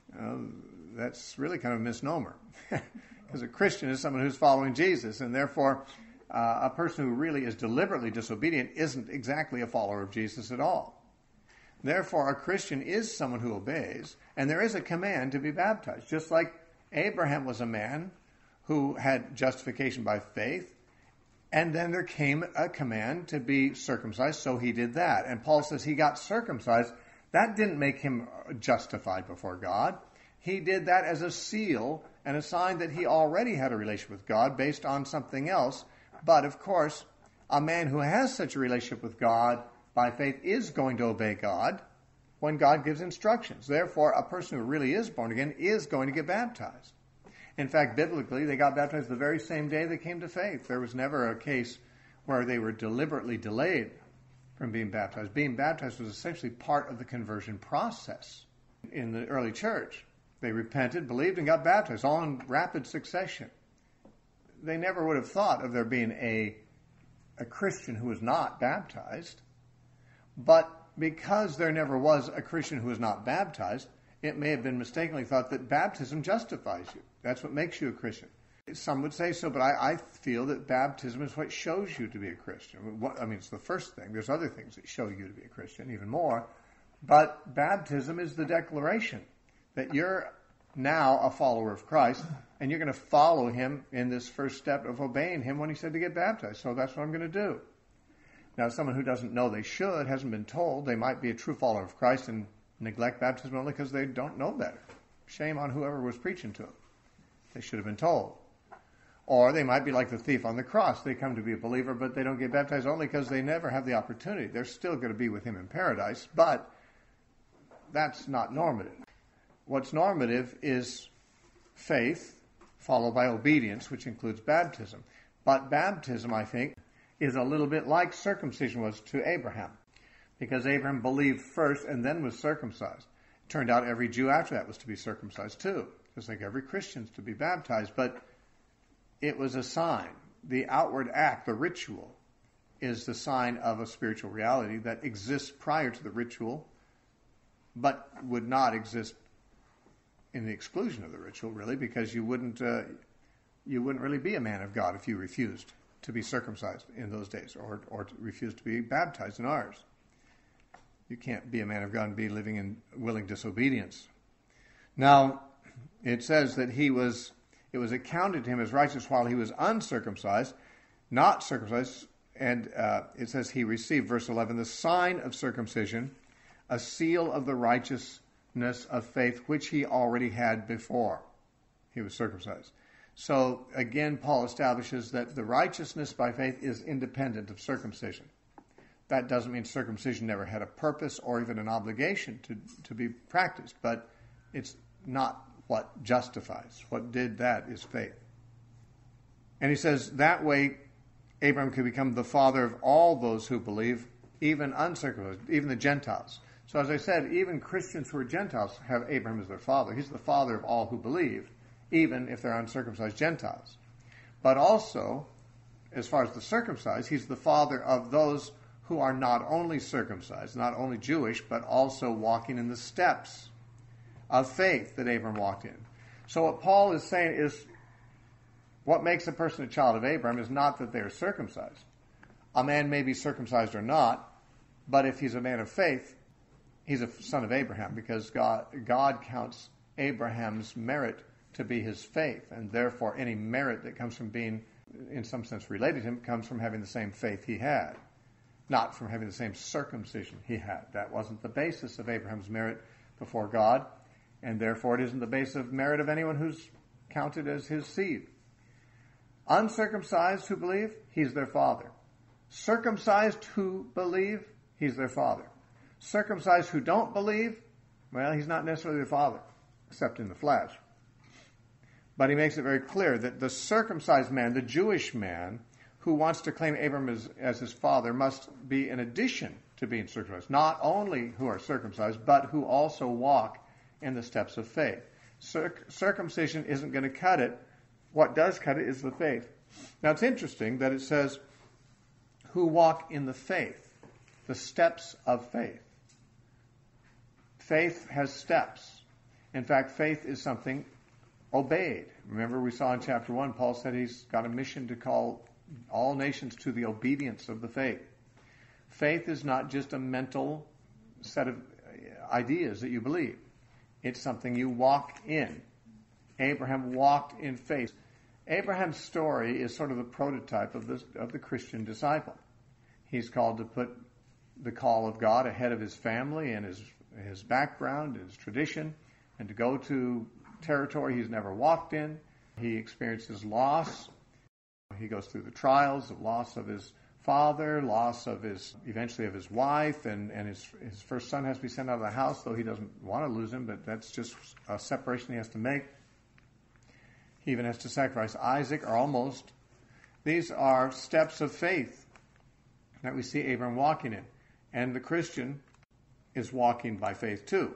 that's really kind of a misnomer. Because a Christian is someone who's following Jesus, and therefore a person who really is deliberately disobedient isn't exactly a follower of Jesus at all. Therefore, a Christian is someone who obeys, and there is a command to be baptized. Just like Abraham was a man who had justification by faith, and then there came a command to be circumcised, so he did that. And Paul says he got circumcised. That didn't make him justified before God. He did that as a seal and a sign that he already had a relationship with God based on something else. But, of course, a man who has such a relationship with God by faith is going to obey God when God gives instructions. Therefore, a person who really is born again is going to get baptized. In fact, biblically, they got baptized the very same day they came to faith. There was never a case where they were deliberately delayed from being baptized. Being baptized was essentially part of the conversion process in the early church. They repented, believed, and got baptized, all in rapid succession. They never would have thought of there being a Christian who was not baptized. But because there never was a Christian who was not baptized, it may have been mistakenly thought that baptism justifies you. That's what makes you a Christian. Some would say so, but I feel that baptism is what shows you to be a Christian. I mean, it's the first thing. There's other things that show you to be a Christian, even more. But baptism is the declaration that you're now a follower of Christ, and you're going to follow him in this first step of obeying him when he said to get baptized. So that's what I'm going to do. Now, someone who doesn't know they should, hasn't been told, they might be a true follower of Christ and neglect baptism only because they don't know better. Shame on whoever was preaching to them. They should have been told. Or they might be like the thief on the cross. They come to be a believer, but they don't get baptized only because they never have the opportunity. They're still going to be with him in paradise, but that's not normative. What's normative is faith followed by obedience, which includes baptism. But baptism, I think, is a little bit like circumcision was to Abraham, because Abraham believed first and then was circumcised. It turned out every Jew after that was to be circumcised too, just like every Christian's to be baptized. But it was a sign. The outward act, the ritual, is the sign of a spiritual reality that exists prior to the ritual, but would not exist in the exclusion of the ritual, really, because you wouldn't really be a man of God if you refused to be circumcised in those days, or refused to be baptized in ours. You can't be a man of God and be living in willing disobedience. Now, it says that it was accounted to him as righteous while he was uncircumcised, not circumcised, and it says he received, verse 11, the sign of circumcision, a seal of the righteousness of faith, which he already had before he was circumcised. So, again, Paul establishes that the righteousness by faith is independent of circumcision. That doesn't mean circumcision never had a purpose or even an obligation to be practiced, but it's not what justifies. What did that is faith. And he says that way Abraham could become the father of all those who believe, even uncircumcised, even the Gentiles. So as I said, even Christians who are Gentiles have Abraham as their father. He's the father of all who believe, even if they're uncircumcised Gentiles. But also, as far as the circumcised, he's the father of those who are not only circumcised, not only Jewish, but also walking in the steps of faith that Abram walked in. So what Paul is saying is, what makes a person a child of Abraham is not that they're circumcised. A man may be circumcised or not, but if he's a man of faith, he's a son of Abraham, because God counts Abraham's merit to be his faith, and therefore any merit that comes from being, in some sense, related to him comes from having the same faith he had, not from having the same circumcision he had. That wasn't the basis of Abraham's merit before God, and therefore it isn't the basis of merit of anyone who's counted as his seed. Uncircumcised who believe, he's their father. Circumcised who believe, he's their father. Circumcised who don't believe, well, he's not necessarily their father, except in the flesh. But he makes it very clear that the circumcised man, the Jewish man, who wants to claim Abram as his father must be in addition to being circumcised. Not only who are circumcised, but who also walk in the steps of faith. Circumcision isn't going to cut it. What does cut it is the faith. Now it's interesting that it says, who walk in the faith, the steps of faith. Faith has steps. In fact, faith is something obeyed. Remember, we saw in chapter 1, Paul said he's got a mission to call all nations to the obedience of the faith. Faith is not just a mental set of ideas that you believe. It's something you walk in. Abraham walked in faith. Abraham's story is sort of the prototype of the Christian disciple. He's called to put the call of God ahead of his family and his background, his tradition, and to go to territory he's never walked in. He experiences loss. He goes through the trials of loss of his father, loss of eventually of his wife, and his first son has to be sent out of the house, though he doesn't want to lose him, but that's just a separation he has to make. He even has to sacrifice Isaac, or almost. These are steps of faith that we see Abram walking in. And the Christian is walking by faith too,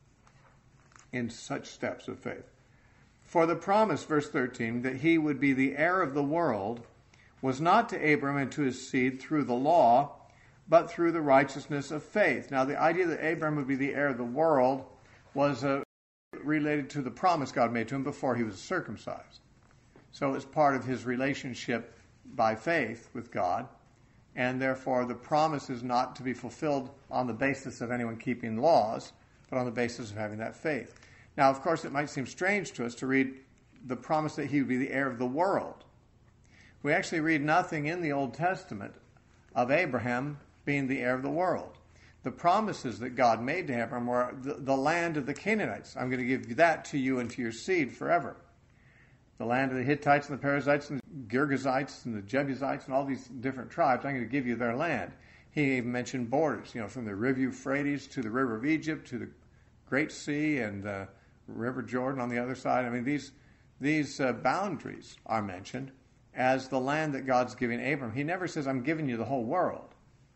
in such steps of faith. For the promise, verse 13, that he would be the heir of the world was not to Abram and to his seed through the law, but through the righteousness of faith. Now, the idea that Abram would be the heir of the world was related to the promise God made to him before he was circumcised. So it's part of his relationship by faith with God, and therefore the promise is not to be fulfilled on the basis of anyone keeping laws, but on the basis of having that faith. Now, of course, it might seem strange to us to read the promise that he would be the heir of the world. We actually read nothing in the Old Testament of Abraham being the heir of the world. The promises that God made to Abraham were the land of the Canaanites. I'm going to give that to you and to your seed forever. The land of the Hittites and the Perizzites and the Girgazites and the Jebusites and all these different tribes, I'm going to give you their land. He even mentioned borders, from the river Euphrates to the river of Egypt to the Great Sea and the River Jordan on the other side. I mean, these boundaries are mentioned as the land that God's giving Abram. He never says, I'm giving you the whole world.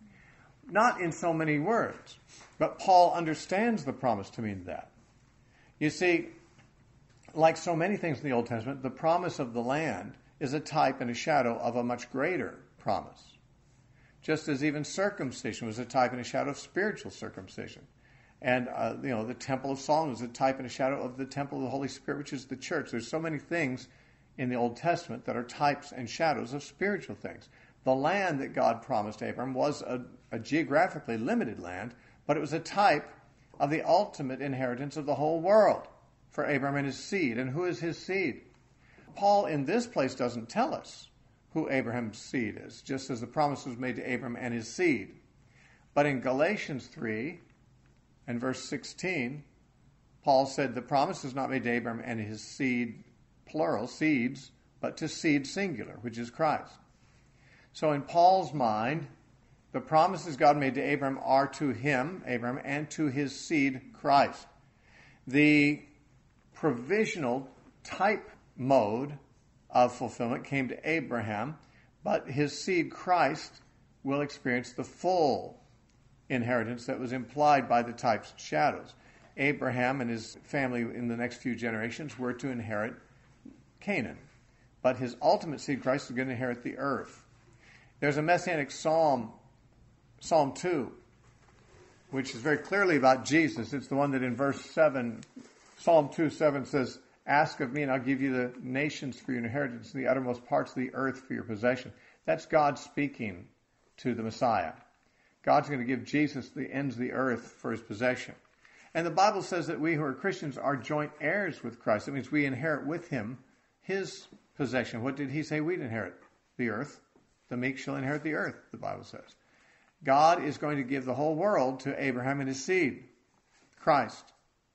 Not in so many words. But Paul understands the promise to mean that. You see, like so many things in the Old Testament, the promise of the land is a type and a shadow of a much greater promise. Just as even circumcision was a type and a shadow of spiritual circumcision. And, the Temple of Solomon is a type and a shadow of the Temple of the Holy Spirit, which is the church. There's so many things in the Old Testament that are types and shadows of spiritual things. The land that God promised Abram was a geographically limited land, but it was a type of the ultimate inheritance of the whole world for Abram and his seed. And who is his seed? Paul in this place doesn't tell us who Abraham's seed is, just as the promise was made to Abram and his seed. But in Galatians 3 and verse 16, Paul said the promise is not made to Abram and his seed, plural, seeds, but to seed singular, which is Christ. So in Paul's mind, the promises God made to Abram are to him, Abram, and to his seed, Christ. The provisional type mode of fulfillment came to Abraham, but his seed, Christ, will experience the full inheritance that was implied by the types and shadows. Abraham and his family in the next few generations were to inherit Canaan, but his ultimate seed, Christ, is going to inherit the earth. There's a messianic psalm, Psalm 2, which is very clearly about Jesus. It's the one that in verse 7, Psalm 2:7 says, "Ask of me and I'll give you the nations for your inheritance and the uttermost parts of the earth for your possession." That's God speaking to the Messiah. God's going to give Jesus the ends of the earth for his possession. And the Bible says that we who are Christians are joint heirs with Christ. That means we inherit with him his possession. What did he say we'd inherit? The earth. The meek shall inherit the earth, the Bible says. God is going to give the whole world to Abraham and his seed, Christ.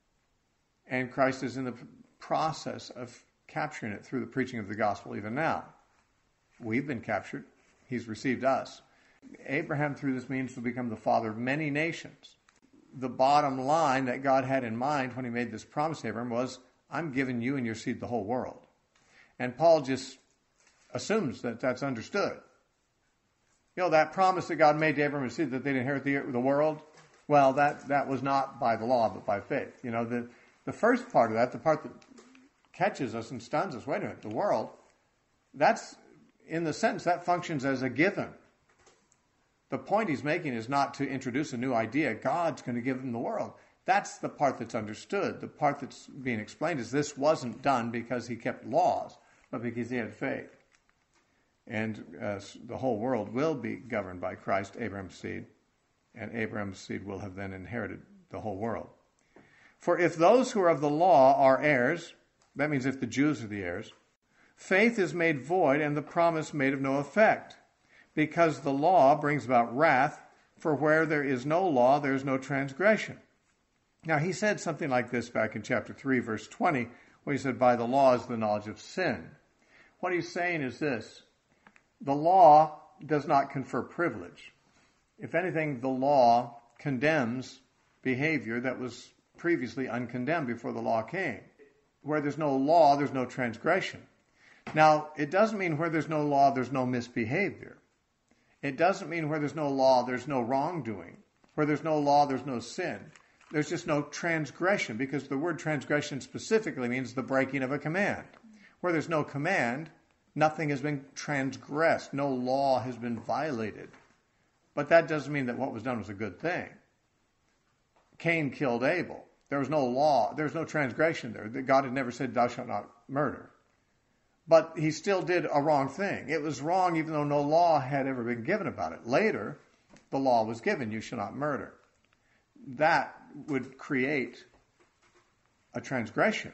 And Christ is in the process of capturing it through the preaching of the gospel even now. We've been captured. He's received us. Abraham, through this means, will become the father of many nations. The bottom line that God had in mind when he made this promise to Abraham was, I'm giving you and your seed the whole world. And Paul just assumes that that's understood. You know, that promise that God made to Abraham and his seed that they'd inherit the world, well, that was not by the law, but by faith. You know, the first part of that, the part that catches us and stuns us, wait a minute, the world, that's, in the sentence, that functions as a given. The point he's making is not to introduce a new idea. God's going to give him the world. That's the part that's understood. The part that's being explained is this wasn't done because he kept laws, but because he had faith. And the whole world will be governed by Christ, Abraham's seed, and Abraham's seed will have then inherited the whole world. For if those who are of the law are heirs, that means if the Jews are the heirs, faith is made void and the promise made of no effect, because the law brings about wrath, for where there is no law, there is no transgression. Now, he said something like this back in chapter 3, verse 20, where he said, by the law is the knowledge of sin. What he's saying is this: the law does not confer privilege. If anything, the law condemns behavior that was previously uncondemned before the law came. Where there's no law, there's no transgression. Now, it doesn't mean where there's no law, there's no misbehavior. It doesn't mean where there's no law, there's no wrongdoing. Where there's no law, there's no sin. There's just no transgression, because the word transgression specifically means the breaking of a command. Where there's no command, nothing has been transgressed. No law has been violated. But that doesn't mean that what was done was a good thing. Cain killed Abel. There was no law. There was no transgression there. God had never said, thou shalt not murder. But he still did a wrong thing. It was wrong even though no law had ever been given about it. Later, the law was given, you shall not murder. That would create a transgression.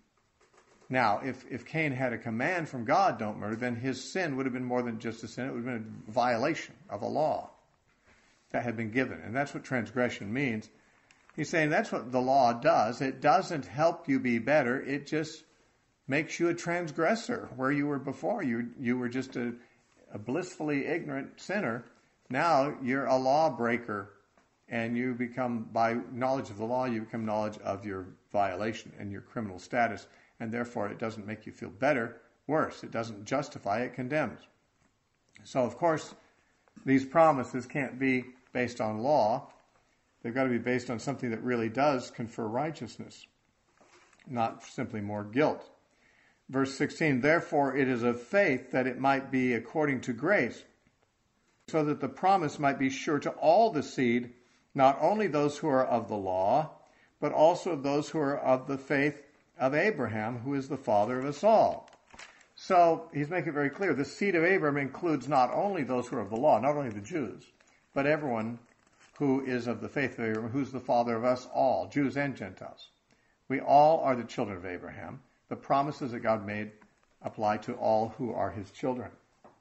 Now, if Cain had a command from God, don't murder, then his sin would have been more than just a sin. It would have been a violation of a law that had been given. And that's what transgression means. He's saying that's what the law does. It doesn't help you be better. It just makes you a transgressor where you were before. You were just a blissfully ignorant sinner. Now you're a lawbreaker, and you become, by knowledge of the law, you become knowledge of your violation and your criminal status, and therefore it doesn't make you feel better, worse. It doesn't justify, it condemns. So, of course, these promises can't be based on law. They've got to be based on something that really does confer righteousness, not simply more guilt. Verse 16, therefore it is of faith that it might be according to grace, so that the promise might be sure to all the seed, not only those who are of the law, but also those who are of the faith of Abraham, who is the father of us all. So he's making it very clear, the seed of Abraham includes not only those who are of the law, not only the Jews, but everyone who is of the faith of Abraham, who's the father of us all, Jews and Gentiles. We all are the children of Abraham. The promises that God made apply to all who are his children.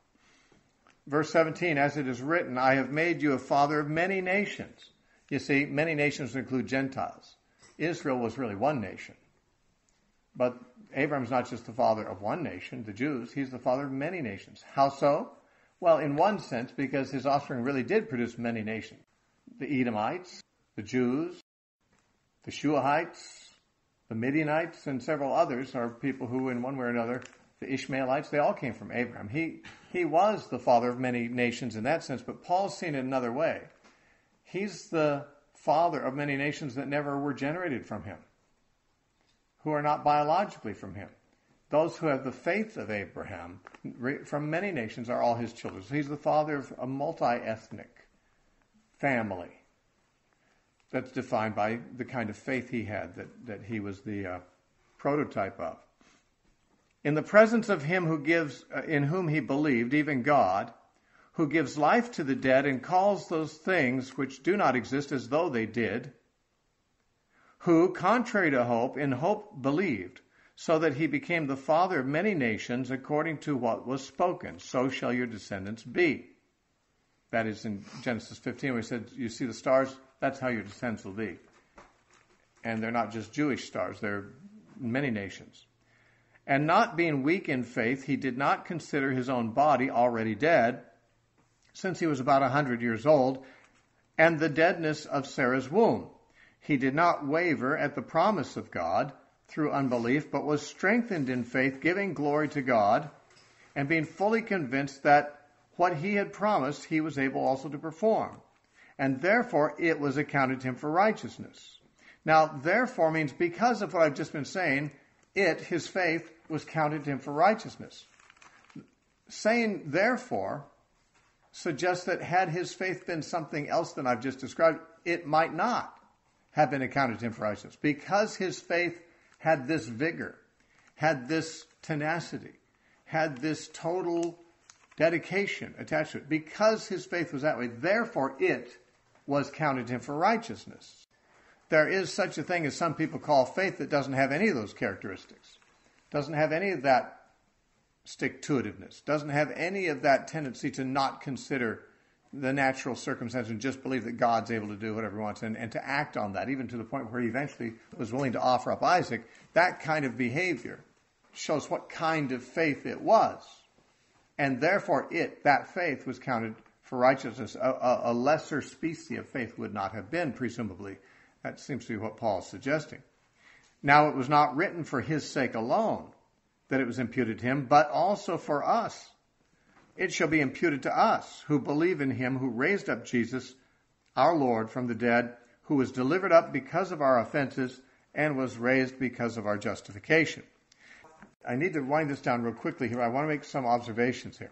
Verse 17, as it is written, I have made you a father of many nations. You see, many nations include Gentiles. Israel was really one nation. But Abraham's not just the father of one nation, the Jews. He's the father of many nations. How so? Well, in one sense, because his offspring really did produce many nations. The Edomites, the Jews, the Shuahites, the Midianites, and several others are people who, in one way or another, the Ishmaelites, they all came from Abraham. He was the father of many nations in that sense, but Paul's seen it another way. He's the father of many nations that never were generated from him, who are not biologically from him. those who have the faith of Abraham from many nations are all his children. So he's the father of a multi-ethnic family that's defined by the kind of faith he had, that he was the prototype of. In the presence of him who gives, in whom he believed, even God, who gives life to the dead and calls those things which do not exist as though they did, who, contrary to hope, in hope believed, so that he became the father of many nations according to what was spoken. So shall your descendants be. That is in Genesis 15 where he said, you see the stars, that's how your descendants will be. And they're not just Jewish stars, they're many nations. And not being weak in faith, he did not consider his own body already dead, since he was about 100 years old, and the deadness of Sarah's womb. He did not waver at the promise of God through unbelief, but was strengthened in faith, giving glory to God, and being fully convinced that what he had promised he was able also to perform. And therefore it was accounted to him for righteousness. Now, therefore means because of what I've just been saying, his faith, was counted to him for righteousness. Saying therefore suggests that had his faith been something else than I've just described, it might not have been accounted to him for righteousness. Because his faith had this vigor, had this tenacity, had this total dedication attached to it. Because his faith was that way, therefore it was counted to him for righteousness. There is such a thing as some people call faith that doesn't have any of those characteristics. Doesn't have any of that stick-to-itiveness. Doesn't have any of that tendency to not consider the natural circumstances and just believe that God's able to do whatever he wants and to act on that, even to the point where he eventually was willing to offer up Isaac. That kind of behavior shows what kind of faith it was. And therefore that faith was counted for righteousness. A lesser species of faith would not have been, presumably. That seems to be what Paul is suggesting. Now it was not written for his sake alone that it was imputed to him, but also for us. It shall be imputed to us who believe in him who raised up Jesus, our Lord, from the dead, who was delivered up because of our offenses and was raised because of our justification. I need to wind this down real quickly here. I want to make some observations here.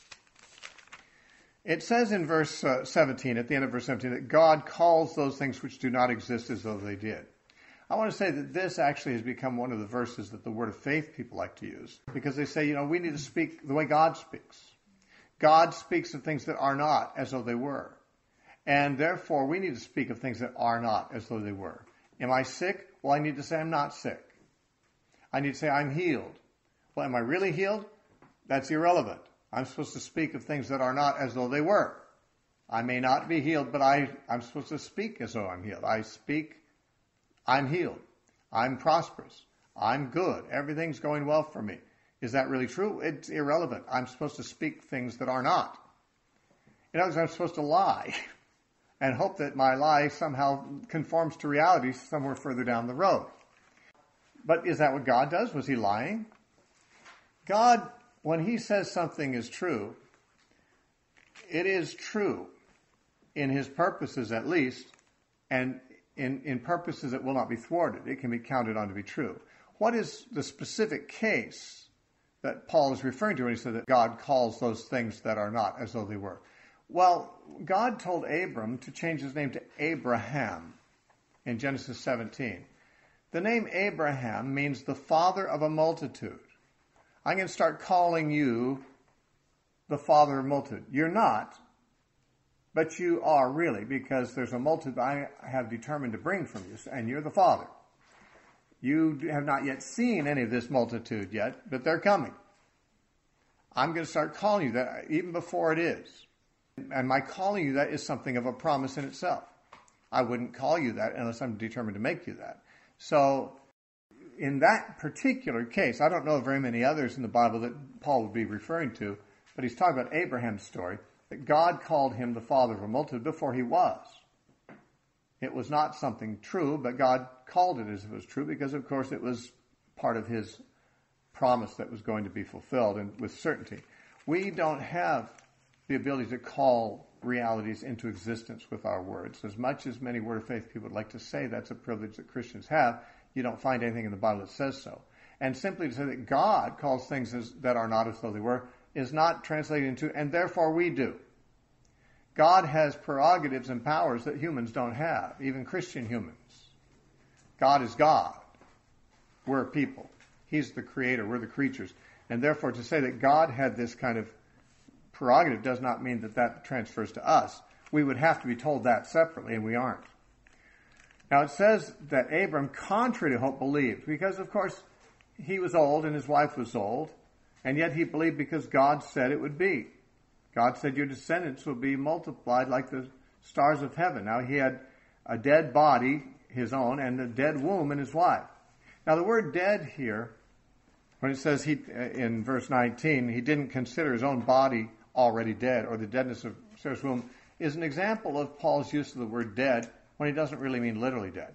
It says in verse 17, at the end of verse 17, that God calls those things which do not exist as though they did. I want to say that this actually has become one of the verses that the Word of Faith people like to use, because they say, we need to speak the way God speaks. God speaks of things that are not as though they were. And therefore, we need to speak of things that are not as though they were. Am I sick? Well, I need to say I'm not sick. I need to say I'm healed. Well, am I really healed? That's irrelevant. I'm supposed to speak of things that are not as though they were. I may not be healed, but I'm supposed to speak as though I'm healed. I speak, I'm healed. I'm prosperous. I'm good. Everything's going well for me. Is that really true? It's irrelevant. I'm supposed to speak things that are not. In other words, I'm supposed to lie and hope that my lie somehow conforms to reality somewhere further down the road. But is that what God does? Was he lying? God, when he says something is true, it is true in his purposes at least, and in purposes that will not be thwarted. It can be counted on to be true. What is the specific case that Paul is referring to when he said that God calls those things that are not as though they were? Well, God told Abram to change his name to Abraham in Genesis 17. The name Abraham means the father of a multitude. I'm going to start calling you the father of a multitude. You're not, but you are really, because there's a multitude I have determined to bring from you, and you're the father. You have not yet seen any of this multitude yet, but they're coming. I'm going to start calling you that even before it is. And my calling you that is something of a promise in itself. I wouldn't call you that unless I'm determined to make you that. So in that particular case, I don't know of very many others in the Bible that Paul would be referring to, but he's talking about Abraham's story, that God called him the father of a multitude before he was. It was not something true, but God called it as if it was true because, of course, it was part of his promise that was going to be fulfilled and with certainty. We don't have the ability to call realities into existence with our words. As much as many Word of Faith people would like to say that's a privilege that Christians have, you don't find anything in the Bible that says so. And simply to say that God calls things that are not as though they were is not translated into, and therefore we do. God has prerogatives and powers that humans don't have, even Christian humans. God is God. We're people. He's the creator. We're the creatures. And therefore, to say that God had this kind of prerogative does not mean that that transfers to us. We would have to be told that separately, and we aren't. Now, it says that Abram, contrary to hope, believed, because, of course, he was old and his wife was old, and yet he believed because God said it would be. God said your descendants will be multiplied like the stars of heaven. Now, he had a dead body, his own, and a dead womb in his wife. Now, the word dead here, when it says in verse 19, he didn't consider his own body already dead, or the deadness of Sarah's womb, is an example of Paul's use of the word dead when he doesn't really mean literally dead.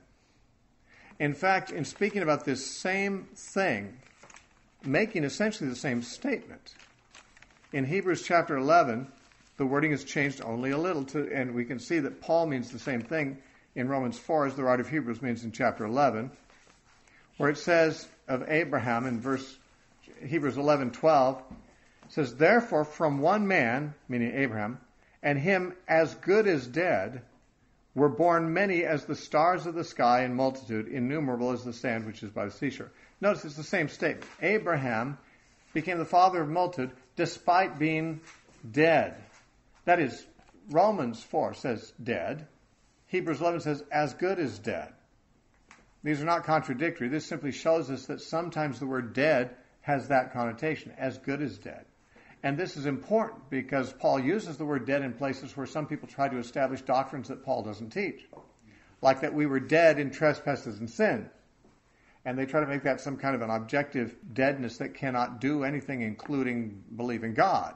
In fact, in speaking about this same thing, making essentially the same statement, in Hebrews chapter 11, the wording is changed only a little, and we can see that Paul means the same thing in Romans 4 as the writer of Hebrews means in chapter 11, where it says of Abraham in Hebrews 11:12, it says, therefore from one man, meaning Abraham, and him as good as dead, were born many as the stars of the sky in multitude, innumerable as the sand which is by the seashore. Notice it's the same statement. Abraham became the father of multitude despite being dead. That is, Romans 4 says dead. Hebrews 11 says as good as dead. These are not contradictory. This simply shows us that sometimes the word dead has that connotation, as good as dead. And this is important because Paul uses the word dead in places where some people try to establish doctrines that Paul doesn't teach. Like that we were dead in trespasses and sin. And they try to make that some kind of an objective deadness that cannot do anything, including believe in God.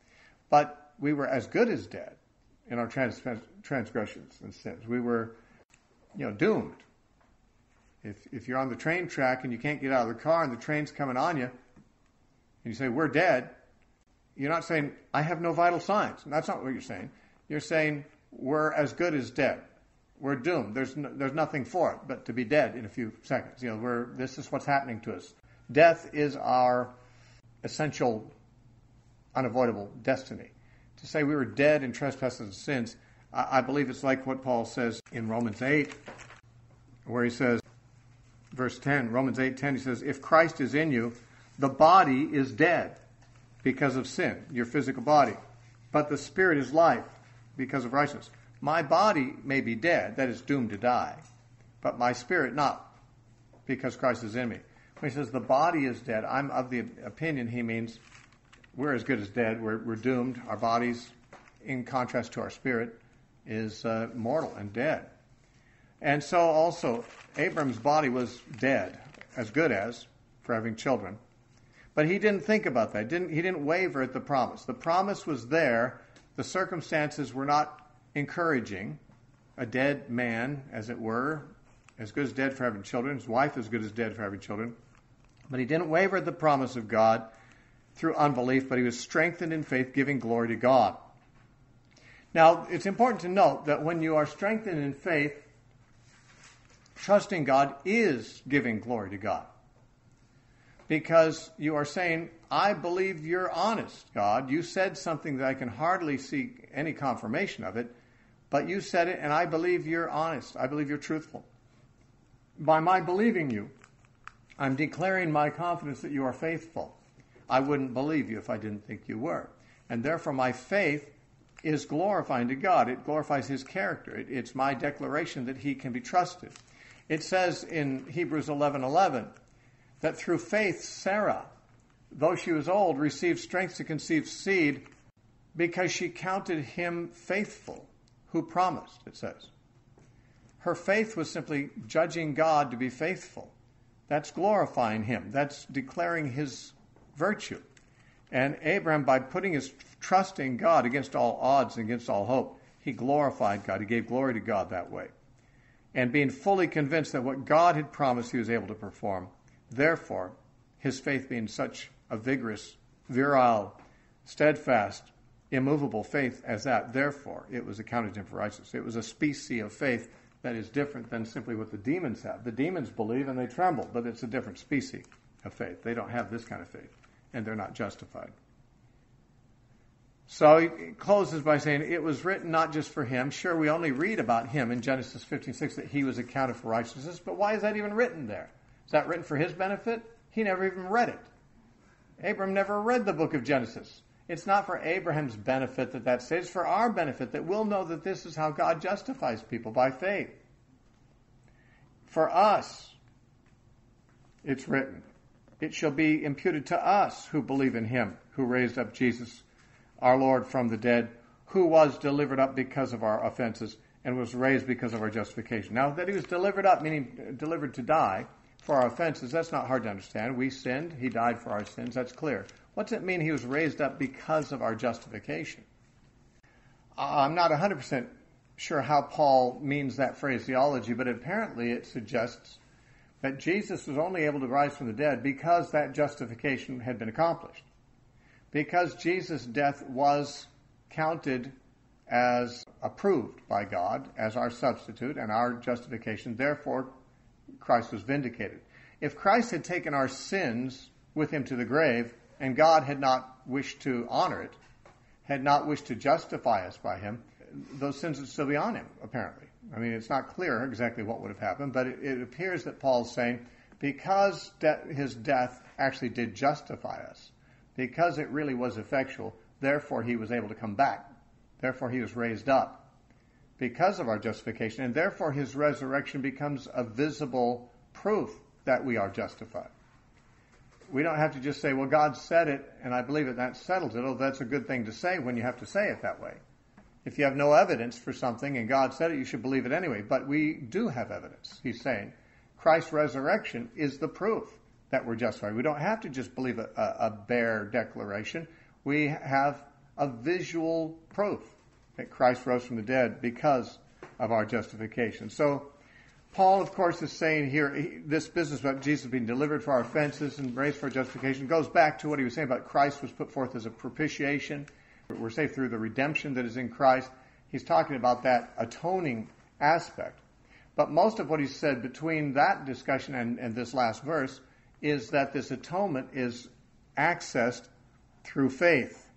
But we were as good as dead in our transgressions and sins. We were, doomed. If you're on the train track and you can't get out of the car and the train's coming on you, and you say, we're dead, you're not saying, I have no vital signs. That's not what you're saying. You're saying, we're as good as dead. We're doomed. There's nothing for it but to be dead in a few seconds. This is what's happening to us. Death is our essential, unavoidable destiny. To say we were dead in trespasses and sins, I believe it's like what Paul says in Romans 8, where he says, verse 10, Romans 8:10, he says, if Christ is in you, the body is dead because of sin, your physical body. But the spirit is life because of righteousness. My body may be dead, that is doomed to die, but my spirit not, because Christ is in me. When he says the body is dead, I'm of the opinion he means we're as good as dead, we're doomed. Our bodies, in contrast to our spirit, is mortal and dead. And so also, Abram's body was dead, as good as, for having children. But he didn't think about that. He didn't waver at the promise. The promise was there. The circumstances were not encouraging. A dead man, as it were, as good as dead for having children. His wife as good as dead for having children. But he didn't waver at the promise of God through unbelief, but he was strengthened in faith, giving glory to God. Now, it's important to note that when you are strengthened in faith, trusting God is giving glory to God. Because you are saying, I believe you're honest, God. You said something that I can hardly see any confirmation of it, but you said it, and I believe you're honest. I believe you're truthful. By my believing you, I'm declaring my confidence that you are faithful. I wouldn't believe you if I didn't think you were. And therefore my faith is glorifying to God. It glorifies his character. It's my declaration that he can be trusted. It says in Hebrews 11:11 that through faith Sarah, though she was old, received strength to conceive seed because she counted him faithful who promised, it says. Her faith was simply judging God to be faithful. That's glorifying him. That's declaring his virtue. And Abraham, by putting his trust in God against all odds and against all hope, he glorified God. He gave glory to God that way. And being fully convinced that what God had promised he was able to perform. Therefore, his faith being such a vigorous, virile, steadfast, immovable faith as that, therefore, it was accounted to him for righteousness. It was a species of faith that is different than simply what the demons have. The demons believe and they tremble, but it's a different species of faith. They don't have this kind of faith, and they're not justified. So he closes by saying, it was written not just for him. Sure, we only read about him in Genesis 15:6 that he was accounted for righteousness, but why is that even written there? Is that written for his benefit? He never even read it. Abram never read the book of Genesis. It's not for Abraham's benefit that that stays. It's for our benefit that we'll know that this is how God justifies people, by faith. For us, it's written, it shall be imputed to us who believe in him, who raised up Jesus, our Lord, from the dead, who was delivered up because of our offenses and was raised because of our justification. Now, that he was delivered up, meaning delivered to die for our offenses, that's not hard to understand. We sinned. He died for our sins. That's clear. What's it mean he was raised up because of our justification? I'm not 100% sure how Paul means that phraseology, but apparently it suggests that Jesus was only able to rise from the dead because that justification had been accomplished. Because Jesus' death was counted as approved by God as our substitute and our justification, therefore Christ was vindicated. If Christ had taken our sins with him to the grave and God had not wished to honor it, had not wished to justify us by him, those sins would still be on him, apparently. I mean, it's not clear exactly what would have happened, but it appears that Paul's saying because his death actually did justify us, because it really was effectual, therefore he was able to come back. Therefore he was raised up because of our justification, and therefore his resurrection becomes a visible proof that we are justified. We don't have to just say, well, God said it, and I believe it, that settles it. Oh, that's a good thing to say when you have to say it that way. If you have no evidence for something and God said it, you should believe it anyway. But we do have evidence, he's saying. Christ's resurrection is the proof that we're justified. We don't have to just believe a bare declaration. We have a visual proof that Christ rose from the dead because of our justification. So Paul, of course, is saying here, this business about Jesus being delivered for our offenses and raised for our justification goes back to what he was saying about Christ was put forth as a propitiation. We're saved through the redemption that is in Christ. He's talking about that atoning aspect. But most of what he said between that discussion and this last verse is that this atonement is accessed through faith.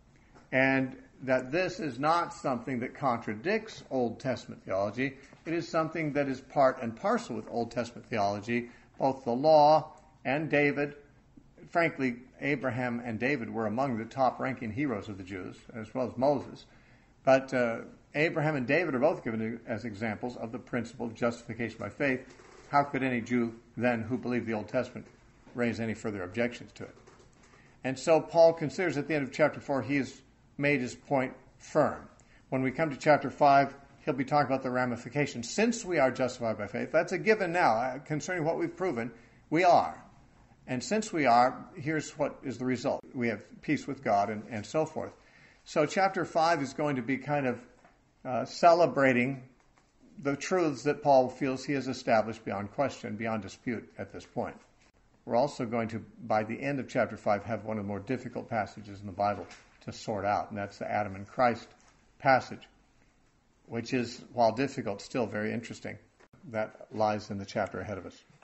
And that this is not something that contradicts Old Testament theology. It is something that is part and parcel with Old Testament theology. Both the law and David, frankly, Abraham and David were among the top-ranking heroes of the Jews, as well as Moses. But Abraham and David are both given as examples of the principle of justification by faith. How could any Jew then who believed the Old Testament raise any further objections to it? And so Paul considers at the end of chapter 4 he has made his point firm. When we come to chapter 5, he'll be talking about the ramifications. Since we are justified by faith, that's a given now. Concerning what we've proven, we are. And since we are, here's what is the result. We have peace with God and so forth. So chapter 5 is going to be kind of celebrating the truths that Paul feels he has established beyond question, beyond dispute at this point. We're also going to, by the end of chapter 5, have one of the more difficult passages in the Bible to sort out, and that's the Adam and Christ passage, which is, while difficult, still very interesting. That lies in the chapter ahead of us.